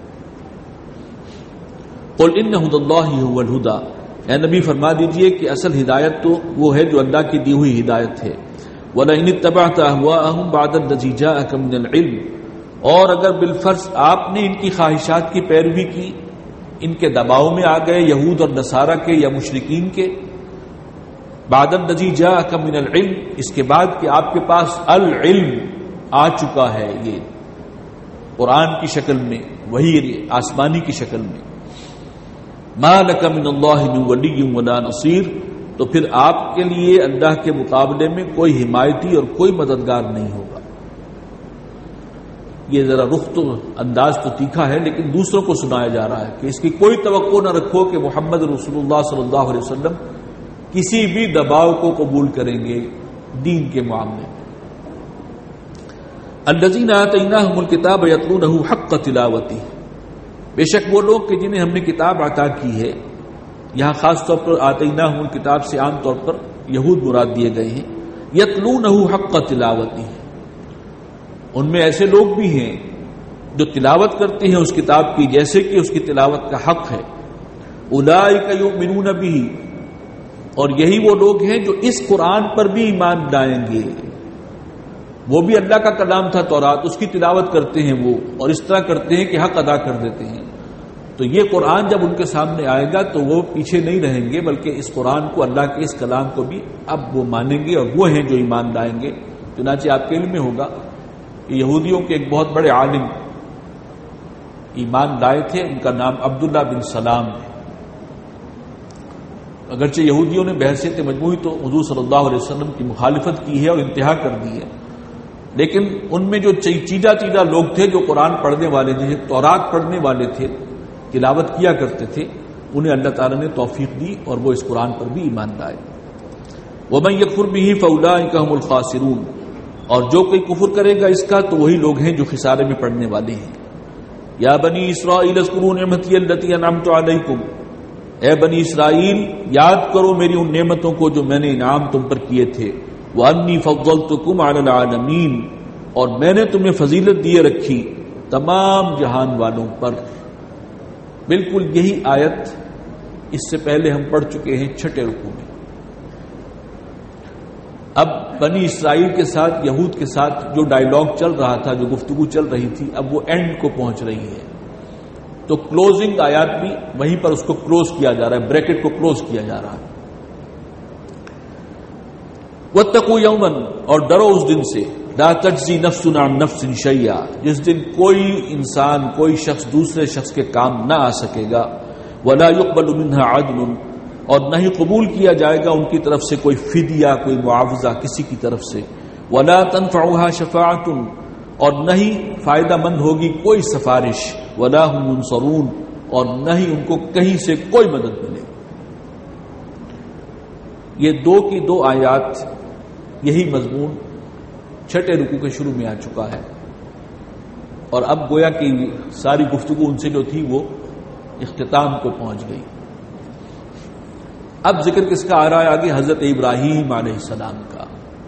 قل ان ھدی اللہ ھو الھدی، اے نبی فرما دیجئے کہ اصل ہدایت تو وہ ہے جو اللہ کی دی ہوئی ہدایت ہے۔ وَلَئِنِ اتَّبَعْتَ أَهْوَاءَهُمْ بَعْدَ الَّذِي جَاءَكَ مِنَ الْعِلْمِ، اور اگر بالفرض آپ نے ان کی خواہشات کی پیروی کی، ان کے دباؤ میں آ گئے یہود اور نصارہ کے یا مشرکین کے، بعد الذی جاءک من العلم، اس کے بعد کہ آپ کے پاس العلم آ چکا ہے، یہ قرآن کی شکل میں، وہی آسمانی کی شکل میں، ما لک من اللہ من ولی ولا نصیر، تو پھر آپ کے لیے اللہ کے مقابلے میں کوئی حمایتی اور کوئی مددگار نہیں ہوگا۔ یہ ذرا رخ تو انداز تو تیکھا ہے، لیکن دوسروں کو سنایا جا رہا ہے کہ اس کی کوئی توقع نہ رکھو کہ محمد رسول اللہ صلی اللہ علیہ وسلم کسی بھی دباؤ کو قبول کریں گے دین کے معاملے میں۔ الذین آتیناہم الکتاب یتلونہ حق تلاوتہ، بے شک وہ لوگ کہ جنہیں ہم نے کتاب عطا کی ہے، یہاں خاص طور پر آتیناہم الکتاب سے عام طور پر یہود مراد دیے گئے ہیں، یتلونہ حق تلاوتہ، ان میں ایسے لوگ بھی ہیں جو تلاوت کرتے ہیں اس کتاب کی جیسے کہ اس کی تلاوت کا حق ہے، اولئک یؤمنون بہ، اور یہی وہ لوگ ہیں جو اس قرآن پر بھی ایمان لائیں گے۔ وہ بھی اللہ کا کلام تھا تورات، اس کی تلاوت کرتے ہیں وہ، اور اس طرح کرتے ہیں کہ حق ادا کر دیتے ہیں، تو یہ قرآن جب ان کے سامنے آئے گا تو وہ پیچھے نہیں رہیں گے، بلکہ اس قرآن کو، اللہ کے اس کلام کو بھی اب وہ مانیں گے، اور وہ ہیں جو ایمان لائیں گے۔ چنانچہ آپ کے علم میں ہوگا کہ یہودیوں کے ایک بہت بڑے عالم ایمان لائے تھے، ان کا نام عبداللہ بن سلام ہے۔ اگرچہ یہودیوں نے بحیثیت مجموعی تو حضور صلی اللہ علیہ وسلم کی مخالفت کی ہے اور انتہا کر دی ہے، لیکن ان میں جو چیجا لوگ تھے جو قرآن پڑھنے والے تھے، تورات پڑھنے والے تھے، تلاوت کیا کرتے تھے، انہیں اللہ تعالیٰ نے توفیق دی اور وہ اس قرآن پر بھی ایمان لائے۔ وَمَن يَكْفُرْ بِهِ فَأُولَٰئِكَ هُمُ الْخَاسِرُونَ، اور جو کوئی کفر کرے گا اس کا تو وہی لوگ ہیں جو خسارے میں پڑنے والے ہیں۔ یا بنی اسرائیل اذکروا نعمتی التی انعمت علیکم، اے بنی اسرائیل یاد کرو میری ان نعمتوں کو جو میں نے انعام تم پر کیے تھے، وَأَنِّي فَضَّلْتُكُمْ عَلَى الْعَالَمِينَ، اور میں نے تمہیں فضیلت دیے رکھی تمام جہان والوں پر۔ بالکل یہی آیت اس سے پہلے ہم پڑھ چکے ہیں چھٹے رکوع میں۔ اب بنی اسرائیل کے ساتھ، یہود کے ساتھ جو ڈائیلاگ چل رہا تھا، جو گفتگو چل رہی تھی، اب وہ اینڈ کو پہنچ رہی ہے، تو کلوزنگ آیات بھی وہیں پر اس کو کلوز کیا جا رہا ہے، بریکٹ کو کلوز کیا جا رہا ہے۔ واتقوا یوما، اور ڈرو اس دن سے، لا تجزی نفس عن نفس شیئا، جس دن کوئی انسان، کوئی شخص دوسرے شخص کے کام نہ آ سکے گا، ولا يقبل منها عدل، اور نہ ہی قبول کیا جائے گا ان کی طرف سے کوئی فدیہ، کوئی معاوضہ کسی کی طرف سے، ولا تنفعها شفاعۃ، اور نہ ہی فائدہ مند ہوگی کوئی سفارش، ولا هم منصرون، اور نہ ہی ان کو کہیں سے کوئی مدد ملے۔ یہ دو کی دو آیات، یہی مضمون چھٹے رکوع کے شروع میں آ چکا ہے، اور اب گویا کہ ساری گفتگو ان سے جو تھی وہ اختتام کو پہنچ گئی۔ اب ذکر کس کا آ رہا ہے آگے؟ حضرت ابراہیم علیہ السلام کا۔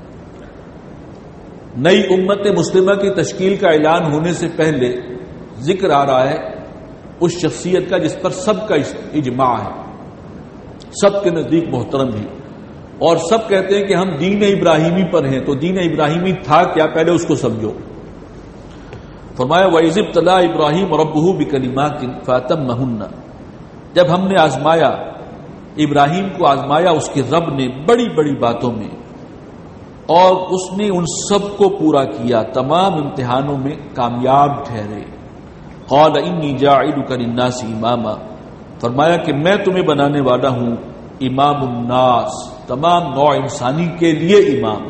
نئی امت مسلمہ کی تشکیل کا اعلان ہونے سے پہلے ذکر آ رہا ہے اس شخصیت کا جس پر سب کا اجماع ہے، سب کے نزدیک محترم ہے، اور سب کہتے ہیں کہ ہم دین ابراہیمی پر ہیں۔ تو دین ابراہیمی تھا کیا، پہلے اس کو سمجھو۔ فرمایا وَإِذِ ابْتَلَىٰ إِبْرَاهِيمَ رَبُّهُ بِكَلِمَاتٍ فَأَتَمَّهُنَّ، جب ہم نے آزمایا ابراہیم کو، آزمایا اس کے رب نے بڑی بڑی باتوں میں، اور اس نے ان سب کو پورا کیا، تمام امتحانوں میں کامیاب ٹھہرے۔ قال انی جاعلک للناس اماما، فرمایا کہ میں تمہیں بنانے والا ہوں امام الناس، تمام نوع انسانی کے لیے امام۔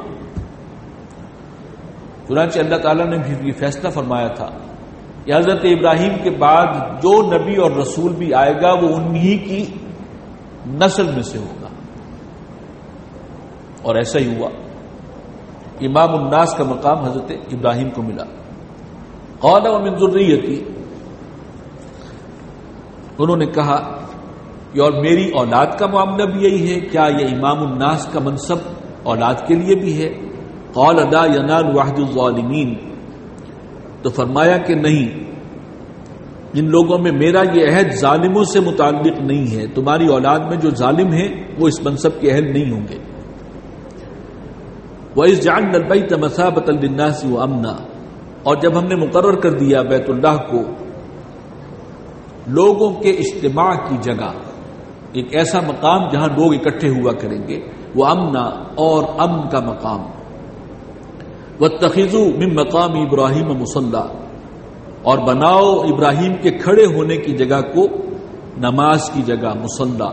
چنانچہ اللہ تعالیٰ نے بھی یہ فیصلہ فرمایا تھا کہ حضرت ابراہیم کے بعد جو نبی اور رسول بھی آئے گا وہ انہی کی نسل میں سے ہوگا، اور ایسا ہی ہوا۔ امام الناس کا مقام حضرت ابراہیم کو ملا۔ قال ومن ذریتی، انہوں نے کہا کہ اور میری اولاد کا معاملہ بھی یہی ہے، کیا یہ امام الناس کا منصب اولاد کے لیے بھی ہے؟ قال لا ینال عہد الظالمین، تو فرمایا کہ نہیں، جن لوگوں میں میرا یہ عہد ظالموں سے متعلق نہیں ہے، تمہاری اولاد میں جو ظالم ہیں وہ اس منصب کے اہل نہیں ہوں گے۔ وَإِذْ جَعَلْنَا الْبَيْتَ مَثَابَةً لِلنَّاسِ وَأَمْنًا، اور جب ہم نے مقرر کر دیا بیت اللہ کو لوگوں کے اجتماع کی جگہ، ایک ایسا مقام جہاں لوگ اکٹھے ہوا کریں گے، وہ امنا، اور امن کا مقام۔ وَاتَّخِذُوا مِن مَقَامِ إِبْرَاهِيمَ مُصَلًّى، اور بناؤ ابراہیم کے کھڑے ہونے کی جگہ کو نماز کی جگہ، مصلی۔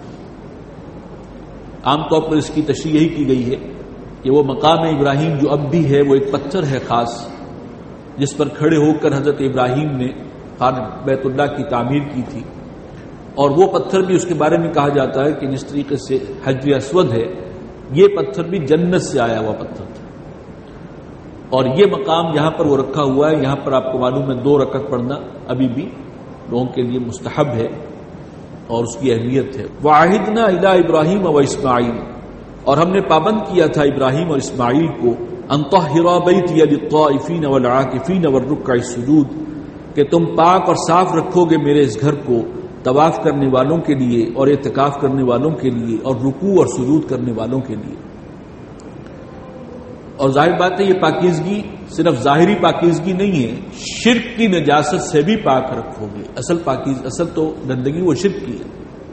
عام طور پر اس کی تشریح یہی کی گئی ہے کہ وہ مقام ابراہیم جو اب بھی ہے وہ ایک پتھر ہے خاص، جس پر کھڑے ہو کر حضرت ابراہیم نے خانہ بیت اللہ کی تعمیر کی تھی، اور وہ پتھر بھی اس کے بارے میں کہا جاتا ہے کہ جس طریقے سے حجر اسود ہے، یہ پتھر بھی جنت سے آیا ہوا پتھر تھا۔ اور یہ مقام یہاں پر وہ رکھا ہوا ہے، یہاں پر آپ کو معلوم ہے 2 رکعت پڑھنا ابھی بھی لوگوں کے لیے مستحب ہے اور اس کی اہمیت ہے۔ وَعَهِدْنَا إِلَىٰ إِبْرَاهِيمَ وَإِسْمَاعِيلَ، اور ہم نے پابند کیا تھا ابراہیم اور اسماعیل کو، أَن طَهِّرَا بَيْتِيَ لِلطَّائِفِينَ وَالْعَاكِفِينَ وَالرُّكَّعِ السُّجُودِ، کہ تم پاک اور صاف رکھو گے میرے اس گھر کو طواف کرنے والوں کے لیے اور اعتکاف کرنے والوں کے لیے اور رکوع اور سجود کرنے والوں کے لیے۔ اور ظاہر بات ہے یہ پاکیزگی صرف ظاہری پاکیزگی نہیں ہے، شرک کی نجاست سے بھی پاک رکھو گے۔ اصل تو گندگی وہ شرک کی ہے۔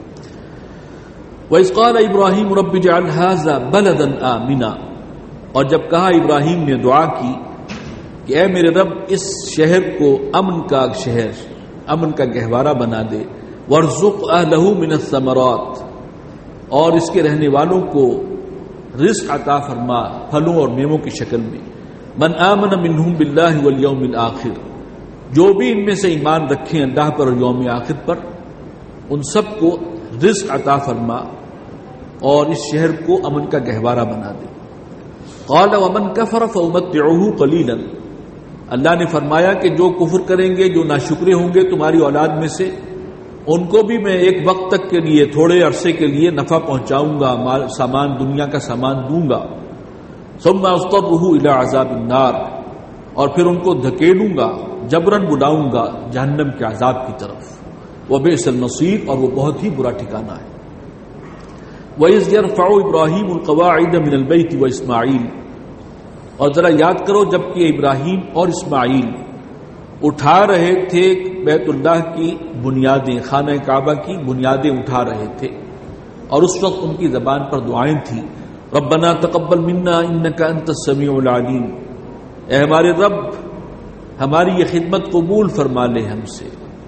وَإِذْ قَالَ إِبْرَاهِيمُ رَبِّ اجْعَلْ هَٰذَا بَلَدًا آمِنًا، اور جب کہا ابراہیم نے دعا کی کہ اے میرے رب اس شہر کو امن کا شہر، امن کا گہوارہ بنا دے، وَارْزُقْ أَهْلَهُ مِنَ الثَّمَرَاتِ، اور اس کے رہنے والوں کو رزق عطا فرما پھلوں اور میووں کی شکل میں۔ من آمن منہم باللہ والیوم الآخر، جو بھی ان میں سے ایمان رکھیں اللہ پر اور یوم آخر پر، ان سب کو رزق عطا فرما اور اس شہر کو امن کا گہوارہ بنا دے۔ قال ومن کفر فامتعه قلیلا، اللہ نے فرمایا کہ جو کفر کریں گے، جو ناشکرے ہوں گے تمہاری اولاد میں سے، ان کو بھی میں ایک وقت تک کے لیے، تھوڑے عرصے کے لیے نفع پہنچاؤں گا، سامان دنیا کا سامان دوں گا۔ ثم اضطره الى عذاب النار، اور پھر ان کو دھکیلوں گا، جبرن بلاؤں گا جہنم کے عذاب کی طرف۔ وبئس المصیر، اور وہ بہت ہی برا ٹھکانہ ہے۔ وَإِذْ يَرْفَعُ إِبْرَاهِيمُ الْقَوَاعِدَ مِنَ الْبَيْتِ وَإِسْمَاعِيلُ، اور ذرا یاد کرو جب کہ ابراہیم اور اسماعیل اٹھا رہے تھے بیت اللہ کی بنیادیں، خانہ کعبہ کی بنیادیں اٹھا رہے تھے، اور اس وقت ان کی زبان پر دعائیں تھیں، ربنا تقبل منا انک انت السمیع العلیم، اے ہمارے رب ہماری یہ خدمت قبول فرما لے ہم سے،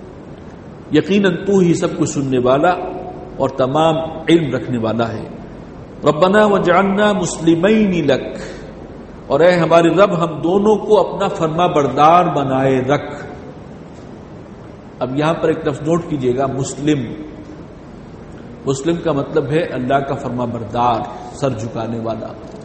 یقیناً تو ہی سب کچھ سننے والا اور تمام علم رکھنے والا ہے۔ ربنا وجعلنا مسلمین لک، اور اے ہمارے رب ہم دونوں کو اپنا فرما بردار بنائے رکھ۔ اب یہاں پر ایک لفظ نوٹ کیجئے گا، مسلم۔ مسلم کا مطلب ہے اللہ کا فرما بردار، سر جھکانے والا،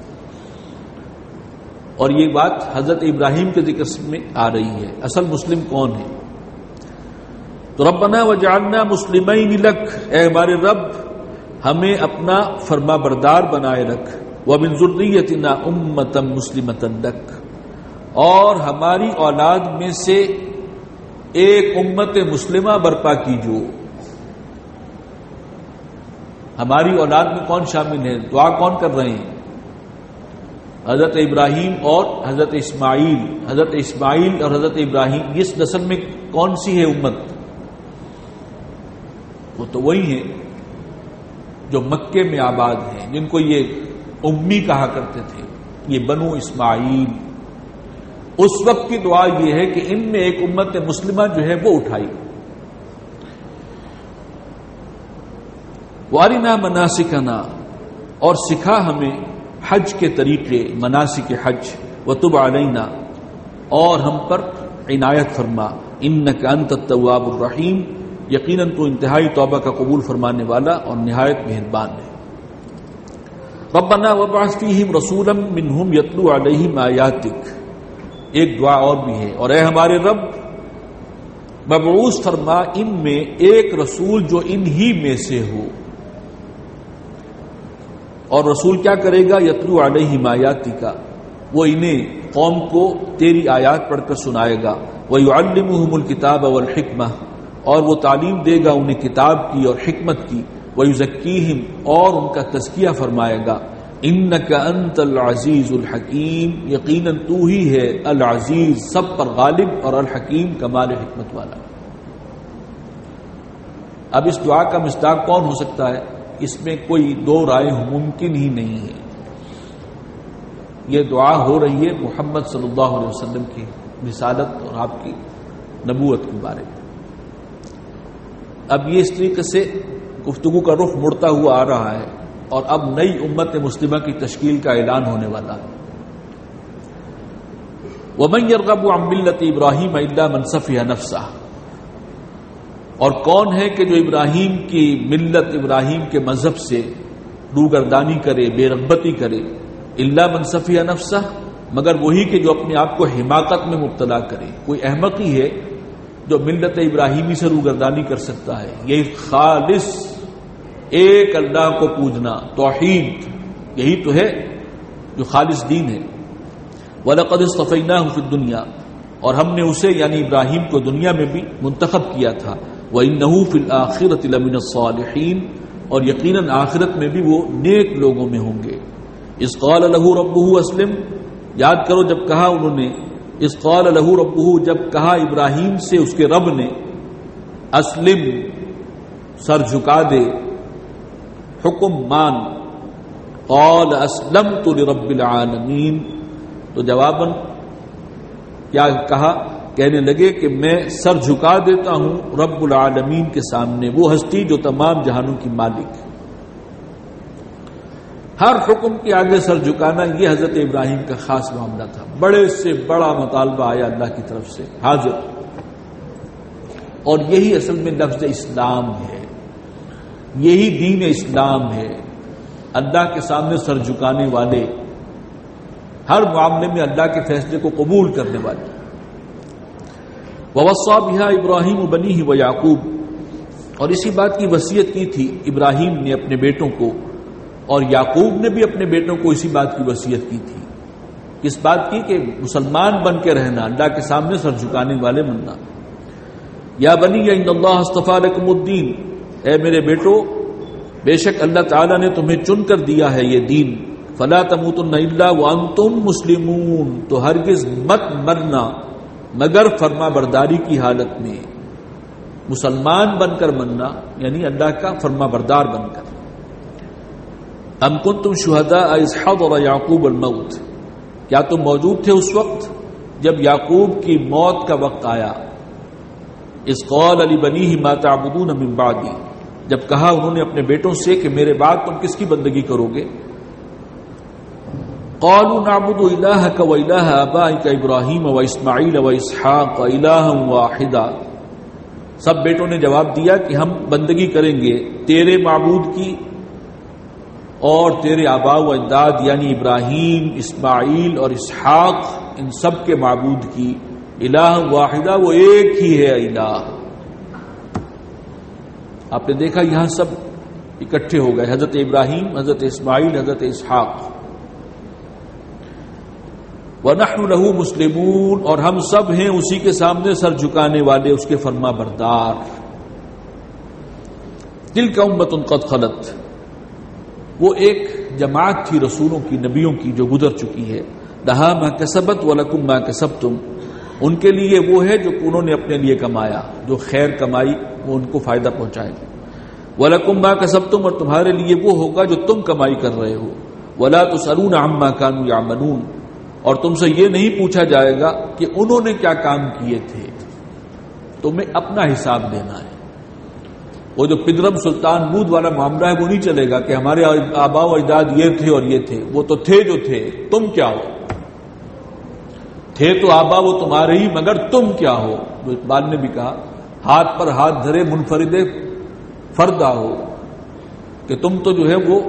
اور یہ بات حضرت ابراہیم کے ذکر میں آ رہی ہے۔ اصل مسلم کون ہے؟ تو ربنا وجعلنا مسلمین لک، اے ہمارے رب ہمیں اپنا فرما بردار بنائے رکھ، ومن ذریتنا امۃ مسلمۃ لک، اور ہماری اولاد میں سے ایک امت مسلمہ برپا کیجو۔ ہماری اولاد میں کون شامل ہے؟ دعا کون کر رہے ہیں؟ حضرت ابراہیم اور حضرت اسماعیل۔ حضرت اسماعیل اور حضرت ابراہیم، اس نسل میں کون سی ہے امت؟ وہ تو وہی ہیں جو مکے میں آباد ہیں، جن کو یہ امی کہا کرتے تھے، یہ بنو اسماعیل۔ اس وقت کی دعا یہ ہے کہ ان میں ایک امت مسلمہ جو ہے وہ اٹھائی. وارنا مناسکنا، اور سکھا ہمیں حج کے طریقے، مناسک حج. وتب علینا، اور ہم پر عنایت فرما. انک انت التواب الرحیم، یقیناً تو انتہائی توبہ کا قبول فرمانے والا اور نہایت مہربان ہے. ربنا وابعث فیہم رسولا منہم یتلو علیہم آیاتک. ایک دعا اور بھی ہے، اور اے ہمارے رب مبعوث فرما ان میں ایک رسول جو انہی میں سے ہو. اور رسول کیا کرے گا؟ یتلو علیہم آیاتک، وہ انہیں قوم کو تیری آیات پڑھ کر سنائے گا. وَيُعَلِّمُهُمُ الْكِتَابَ وَالْحِكْمَةَ، اور وہ تعلیم دے گا انہیں کتاب کی اور حکمت کی. وَيُزَكِّيهِمْ، اور ان کا تزکیہ فرمائے گا. إِنَّكَ أَنْتَ الْعَزِيزُ الْحَكِيمُ، یقیناً تو ہی ہے العزیز، سب پر غالب، اور الحکیم، کمال حکمت والا. اب اس دعا کا مصداق کون ہو سکتا ہے؟ اس میں کوئی دو رائے ممکن ہی نہیں ہے. یہ دعا ہو رہی ہے محمد صلی اللہ علیہ وسلم کی رسالت اور آپ کی نبوت کے بارے میں. اب یہ اس طریقے سے گفتگو کا رخ مڑتا ہوا آ رہا ہے، اور اب نئی امت مسلمہ کی تشکیل کا اعلان ہونے والا ہے. وَمَن يَرْغَبُ عَن مِّلَّةِ إِبْرَاهِيمَ إِلَّا مَن سَفِهَ نَفْسَهُ، اور کون ہے کہ جو ابراہیم کی ملت، ابراہیم کے مذہب سے روگردانی کرے، بے رغبتی کرے. الا من سفیہ نفسہ، مگر وہی کہ جو اپنے آپ کو حماقت میں مبتلا کرے. کوئی احمق ہی ہے جو ملت ابراہیمی سے روگردانی کر سکتا ہے. یہ خالص ایک اللہ کو پوجنا، توحید، یہی تو ہے جو خالص دین ہے. وَلَقَدِ اصْطَفَيْنَاهُ فِي الدُّنْيَا، اور ہم نے اسے یعنی ابراہیم کو دنیا میں بھی منتخب کیا تھا. وَإِنَّهُ فِي الْآخِرَةِ لَمِنَ الصَّالِحِينَ، اور یقیناً آخرت میں بھی وہ نیک لوگوں میں ہوں گے. اذ قال له ربه اسلم، یاد کرو جب کہا انہوں نے، اذ قال له ربه، جب کہا ابراہیم سے اس کے رب نے، اسلم، سر جھکا دے، حکم مان. قال اسلمت لرب العالمین، تو جواباً کیا کہا؟ کہنے لگے کہ میں سر جھکا دیتا ہوں رب العالمین کے سامنے، وہ ہستی جو تمام جہانوں کی مالک. ہر حکم کے آگے سر جھکانا یہ حضرت ابراہیم کا خاص معاملہ تھا. بڑے سے بڑا مطالبہ آیا اللہ کی طرف سے، حاضر. اور یہی اصل میں لفظ اسلام ہے، یہی دین اسلام ہے. اللہ کے سامنے سر جھکانے والے، ہر معاملے میں اللہ کے فیصلے کو قبول کرنے والے. وَوَصَّى بِهَا إِبْرَاهِيمُ بَنِيهِ وَيَعْقُوبُ، اور اسی بات کی وصیت کی تھی ابراہیم نے اپنے بیٹوں کو، اور یعقوب نے بھی اپنے بیٹوں کو اسی بات کی وصیت کی تھی. کس بات کی؟ کہ مسلمان بن کے رہنا، اللہ کے سامنے سر جھکانے والے بننا. یا بنی ان اللہ اصطفیٰ لکم الدین، اے میرے بیٹو، بے شک اللہ تعالیٰ نے تمہیں چن کر دیا ہے یہ دین. فلا تموتن الا وانتم مسلمون، تو ہرگز مت مرنا مگر فرما برداری کی حالت میں. مسلمان بن کر مرنا یعنی اللہ کا فرما بردار بن کر. ام کنتم شہداء اذ حضر یعقوب الموت، کیا تم موجود تھے اس وقت جب یعقوب کی موت کا وقت آیا. اذ قال لبنیہ ما تعبدون من بعدی، جب کہا انہوں نے اپنے بیٹوں سے کہ میرے بعد تم کس کی بندگی کرو گے. قالوا نعبد الہک و الہ آبائک ابراہیم و اسماعیل و اسحاق الہا واحدا، سب بیٹوں نے جواب دیا کہ ہم بندگی کریں گے تیرے معبود کی اور تیرے آباء و اجداد یعنی ابراہیم، اسماعیل اور اسحاق، ان سب کے معبود کی. الہ واحدہ، وہ ایک ہی ہے الہ. آپ نے دیکھا یہاں سب اکٹھے ہو گئے، حضرت ابراہیم، حضرت اسماعیل، حضرت اسحاق. وَنَحْنُ لَهُ مُسْلِمُونَ، اور ہم سب ہیں اسی کے سامنے سر جھکانے والے، اس کے فرما بردار. تِلْكَ أُمَّةٌ قَدْ خَلَتْ، وہ ایک جماعت تھی رسولوں کی، نبیوں کی، جو گزر چکی ہے. لَهَا مَا كَسَبَتْ وَلَكُمْ مَا كَسَبْتُمْ، ان کے لیے وہ ہے جو انہوں نے اپنے لیے کمایا، جو خیر کمائی وہ ان کو فائدہ پہنچائے گا. وَلَكُمْ مَا كَسَبْتُمْ، اور تمہارے لیے وہ ہوگا جو تم کمائی کر رہے ہو. وَلَا تُسْأَلُونَ عَمَّا كَانُوا يَعْمَلُونَ، اور تم سے یہ نہیں پوچھا جائے گا کہ انہوں نے کیا کام کیے تھے، تمہیں اپنا حساب دینا ہے۔ وہ جو پدرم سلطان بود والا معاملہ ہے وہ نہیں چلے گا کہ ہمارے آباء و اجداد یہ تھے اور یہ تھے، وہ تو تھے جو تھے، تم کیا ہو؟ تھے تو آبا وہ تمہارے ہی، مگر تم کیا ہو؟ جو اقبال نے بھی کہا، ہاتھ پر ہاتھ دھرے منفرد فردا ہو، کہ تم تو جو ہے وہ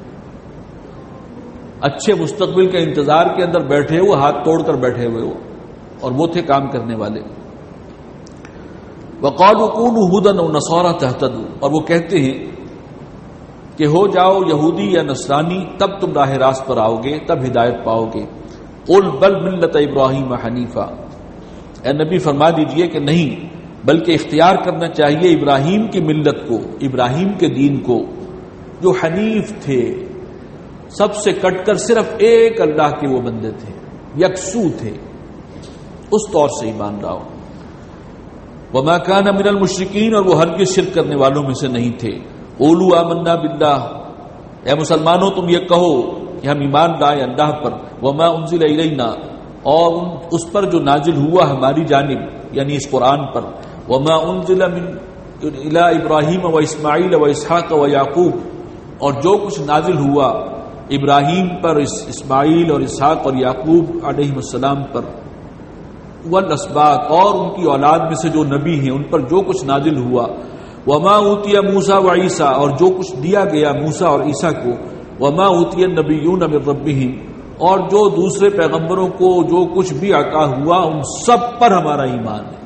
اچھے مستقبل کے انتظار کے اندر بیٹھے ہو، ہاتھ توڑ کر بیٹھے ہوئے ہو، اور وہ تھے کام کرنے والے۔ وَقَالُوا كُونُوا هُودًا أَوْ نَصَارَىٰ تَهْتَدُوا، اور وہ کہتے ہیں کہ ہو جاؤ یہودی یا نصرانی، تب تم راہ راست پر آؤ گے، تب ہدایت پاؤ گے۔ قُلْ بَلْ مِلَّةَ إِبْرَاهِيمَ حَنِيفًا، اے نبی فرما دیجئے کہ نہیں، بلکہ اختیار کرنا چاہیے ابراہیم کی ملت کو، ابراہیم کے دین کو، جو حنیف تھے، سب سے کٹ کر صرف ایک اللہ کے وہ بندے تھے، یکسو تھے، اس طور سے ایمان لاؤ۔ وما كان من المشرکین، اور وہ ہرگز شرک کرنے والوں میں سے نہیں تھے۔ قولوا آمنا باللہ، اے مسلمانوں تم یہ کہو کہ ہم ایمان لائے اللہ پر، وما انزل الینا، اور اس پر جو نازل ہوا ہماری جانب، یعنی اس قرآن پر، وما انزل من الی ابراہیم و اسماعیل و اسحاق و یعقوب، اور جو کچھ نازل ہوا ابراہیم پر، اسماعیل اور اسحاق اور یعقوب علیہ السلام پر، والاسباط، اور ان کی اولاد میں سے جو نبی ہیں ان پر جو کچھ نازل ہوا، وما اوتی موسیٰ و عیسیٰ، اور جو کچھ دیا گیا موسیٰ اور عیسیٰ کو، وما اوتی النبیون من ربہم، اور جو دوسرے پیغمبروں کو جو کچھ بھی عطا ہوا ان سب پر ہمارا ایمان ہے۔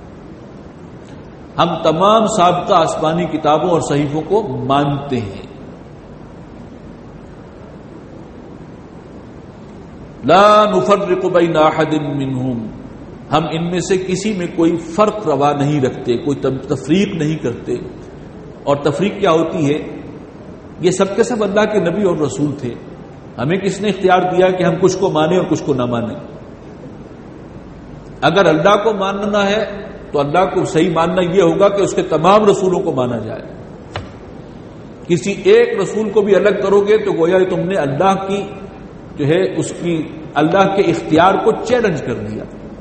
ہم تمام سابقہ آسمانی کتابوں اور صحیفوں کو مانتے ہیں۔ لا نفرق بین احد منہم، ہم ان میں سے کسی میں کوئی فرق روا نہیں رکھتے، کوئی تفریق نہیں کرتے۔ اور تفریق کیا ہوتی ہے؟ یہ سب کے سب اللہ کے نبی اور رسول تھے، ہمیں کس نے اختیار دیا کہ ہم کچھ کو مانیں اور کچھ کو نہ مانیں؟ اگر اللہ کو ماننا ہے تو اللہ کو صحیح ماننا یہ ہوگا کہ اس کے تمام رسولوں کو مانا جائے۔ کسی ایک رسول کو بھی الگ کرو گے تو گویا تم نے اللہ کی جو ہے اس کی اللہ کے اختیار کو چیلنج کر دیا،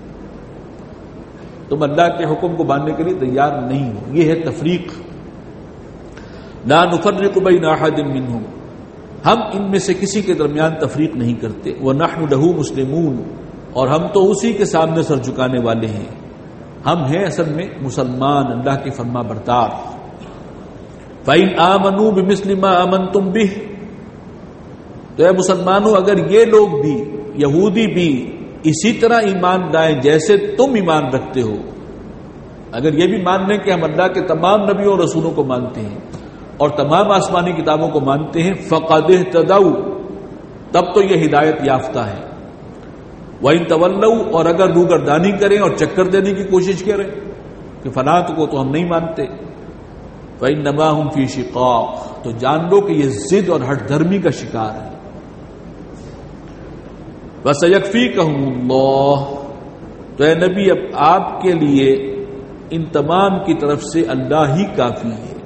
تم اللہ کے حکم کو ماننے کے لیے تیار نہیں ہو۔ یہ ہے تفریق۔ لا نفرق بین احد منہم، ہم ان میں سے کسی کے درمیان تفریق نہیں کرتے۔ وَنَحْنُ لَهُ مُسْلِمُونَ، اور ہم تو اسی کے سامنے سر جھکانے والے ہیں، ہم ہیں اصل میں مسلمان، اللہ کے فرما بردار۔ فَإِنْ آمَنُوا بِمِثْلِ مَا آمَنْتُمْ بِهِ، تو اے مسلمانوں اگر یہ لوگ بھی، یہودی بھی اسی طرح ایمان لائیں جیسے تم ایمان رکھتے ہو، اگر یہ بھی مان لیں کہ ہم اللہ کے تمام نبیوں اور رسولوں کو مانتے ہیں اور تمام آسمانی کتابوں کو مانتے ہیں، فَقَدِ اهْتَدَوْا، تب تو یہ ہدایت یافتہ ہے۔ وَإِن تَوَلَّوْا، اور اگر روگردانی کریں اور چکر دینے کی کوشش کریں کہ فلاں کو تو ہم نہیں مانتے، فَإِنَّمَا هُمْ فِي شِقَاقٍ، تو جان لو کہ یہ ضد اور ہٹ دھرمی کا شکار ہے۔ وَسَيَكْفِيكَهُمُ اللَّهُ، تو اے نبی اب آپ کے لیے ان تمام کی طرف سے اللہ ہی کافی ہے۔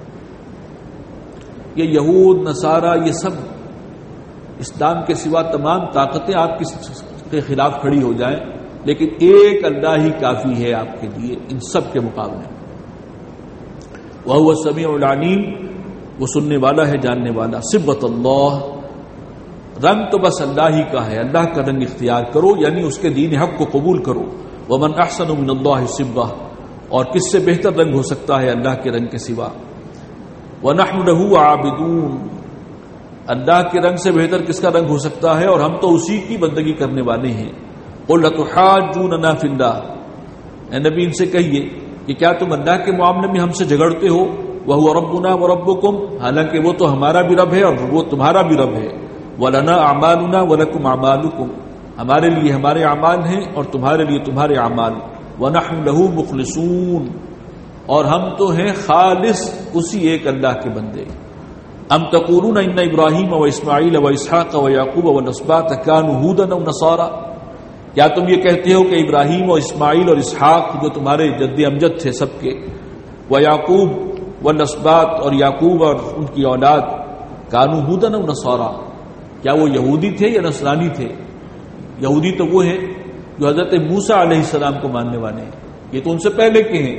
یہ یہود نصارہ یہ سب اسلام کے سوا تمام طاقتیں آپ کے خلاف کھڑی ہو جائیں، لیکن ایک اللہ ہی کافی ہے آپ کے لیے ان سب کے مقابلے۔ وَهُوَ السَّمِيعُ الْعَلِيمُ، وہ سننے والا ہے جاننے والا۔ صبغۃ اللہ، رنگ تو بس اللہ ہی کا ہے، اللہ کا رنگ اختیار کرو، یعنی اس کے دین حق کو قبول کرو۔ وَمَنْ أَحْسَنُ مِنَ اللَّهِ صِبْغَةً، اور کس سے بہتر رنگ ہو سکتا ہے اللہ کے رنگ کے سوا۔ وَنَحْنُ لَهُ عَابِدُونَ، اللہ کے رنگ سے بہتر کس کا رنگ ہو سکتا ہے، اور ہم تو اسی کی بندگی کرنے والے ہیں۔ قُلْ أَتُحَاجُّونَنَا فِي اللَّهِ، اے نبی ان سے کہیے کہ کیا تم اللہ کے معاملے میں ہم سے جھگڑتے ہو؟ وَهُوَ رَبُّنَا وَرَبُّكُمْ، حالانکہ وہ تو ہمارا بھی رب ہے اور وہ تمہارا بھی رب ہے۔ وَلَنَا أَعْمَالُنَا وَلَكُمْ أَعْمَالُكُمْ، ہمارے لیے ہمارے اعمال ہیں اور تمہارے لیے تمہارے اعمال۔ وَنَحْنُ لَهُ مُخْلِصُونَ، اور ہم تو ہیں خالص اسی ایک اللہ کے بندے۔ ام تقولون ان ابراہیم و اسماعیل و اسحاق و یعقوب و الاسباط كانوا هودا او نصارا، کیا تم یہ کہتے ہو کہ ابراہیم و اسماعیل اور اسحاق جو تمہارے جد امجد تھے سب کے، و یعقوب و الاسباط اور یعقوب اور ان کی اولاد، كانوا هودا او نصارا، کیا وہ یہودی تھے یا نصرانی تھے؟ یہودی تو وہ ہیں جو حضرت موسیٰ علیہ السلام کو ماننے والے ہیں، یہ تو ان سے پہلے کے ہیں.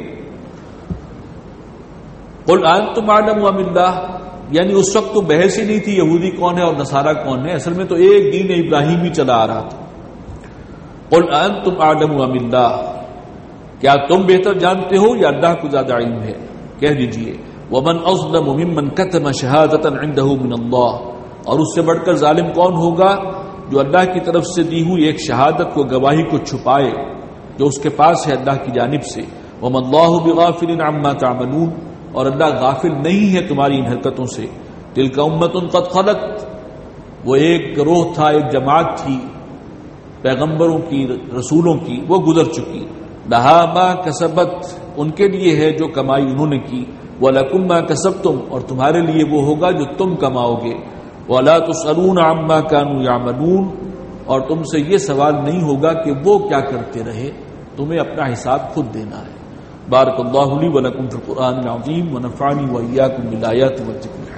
قل انتم اعلم ام اللہ، یعنی اس وقت تو بحث ہی نہیں تھی یہودی کون ہے اور نصارہ کون ہے، اصل میں تو ایک دین ابراہیمی چلا آ رہا تھا. قل انتم اعلم ام اللہ، کیا تم بہتر جانتے ہو یا اللہ کو زیادہ علم ہے؟ کہہ دیجئے ومن اظلم ممن کتم شہادۃ عنده من اللہ، اور اس سے بڑھ کر ظالم کون ہوگا جو اللہ کی طرف سے دی ہوئی ایک شہادت کو، گواہی کو چھپائے جو اس کے پاس ہے اللہ کی جانب سے. وما اللہ بغافل عما تعملون، اور اللہ غافل نہیں ہے تمہاری ان حرکتوں سے. تلک امۃ قد خلت، وہ ایک گروہ تھا، ایک جماعت تھی پیغمبروں کی، رسولوں کی، وہ گزر چکی. لہا ما کسبت، ان کے لیے ہے جو کمائی انہوں نے کی. وَلَكُمْ مَا كَسَبْتُمْ، اور تمہارے لیے وہ ہوگا جو تم کماؤ گے. وَلَا تُسْأَلُونَ عَمَّا كَانُوا يَعْمَلُونَ، اور تم سے یہ سوال نہیں ہوگا کہ وہ کیا کرتے رہے، تمہیں اپنا حساب خود دینا ہے. بارک اللہ لی ولکم فی القرآن العظیم ونفعنی وإیاکم بالآیات والذکر.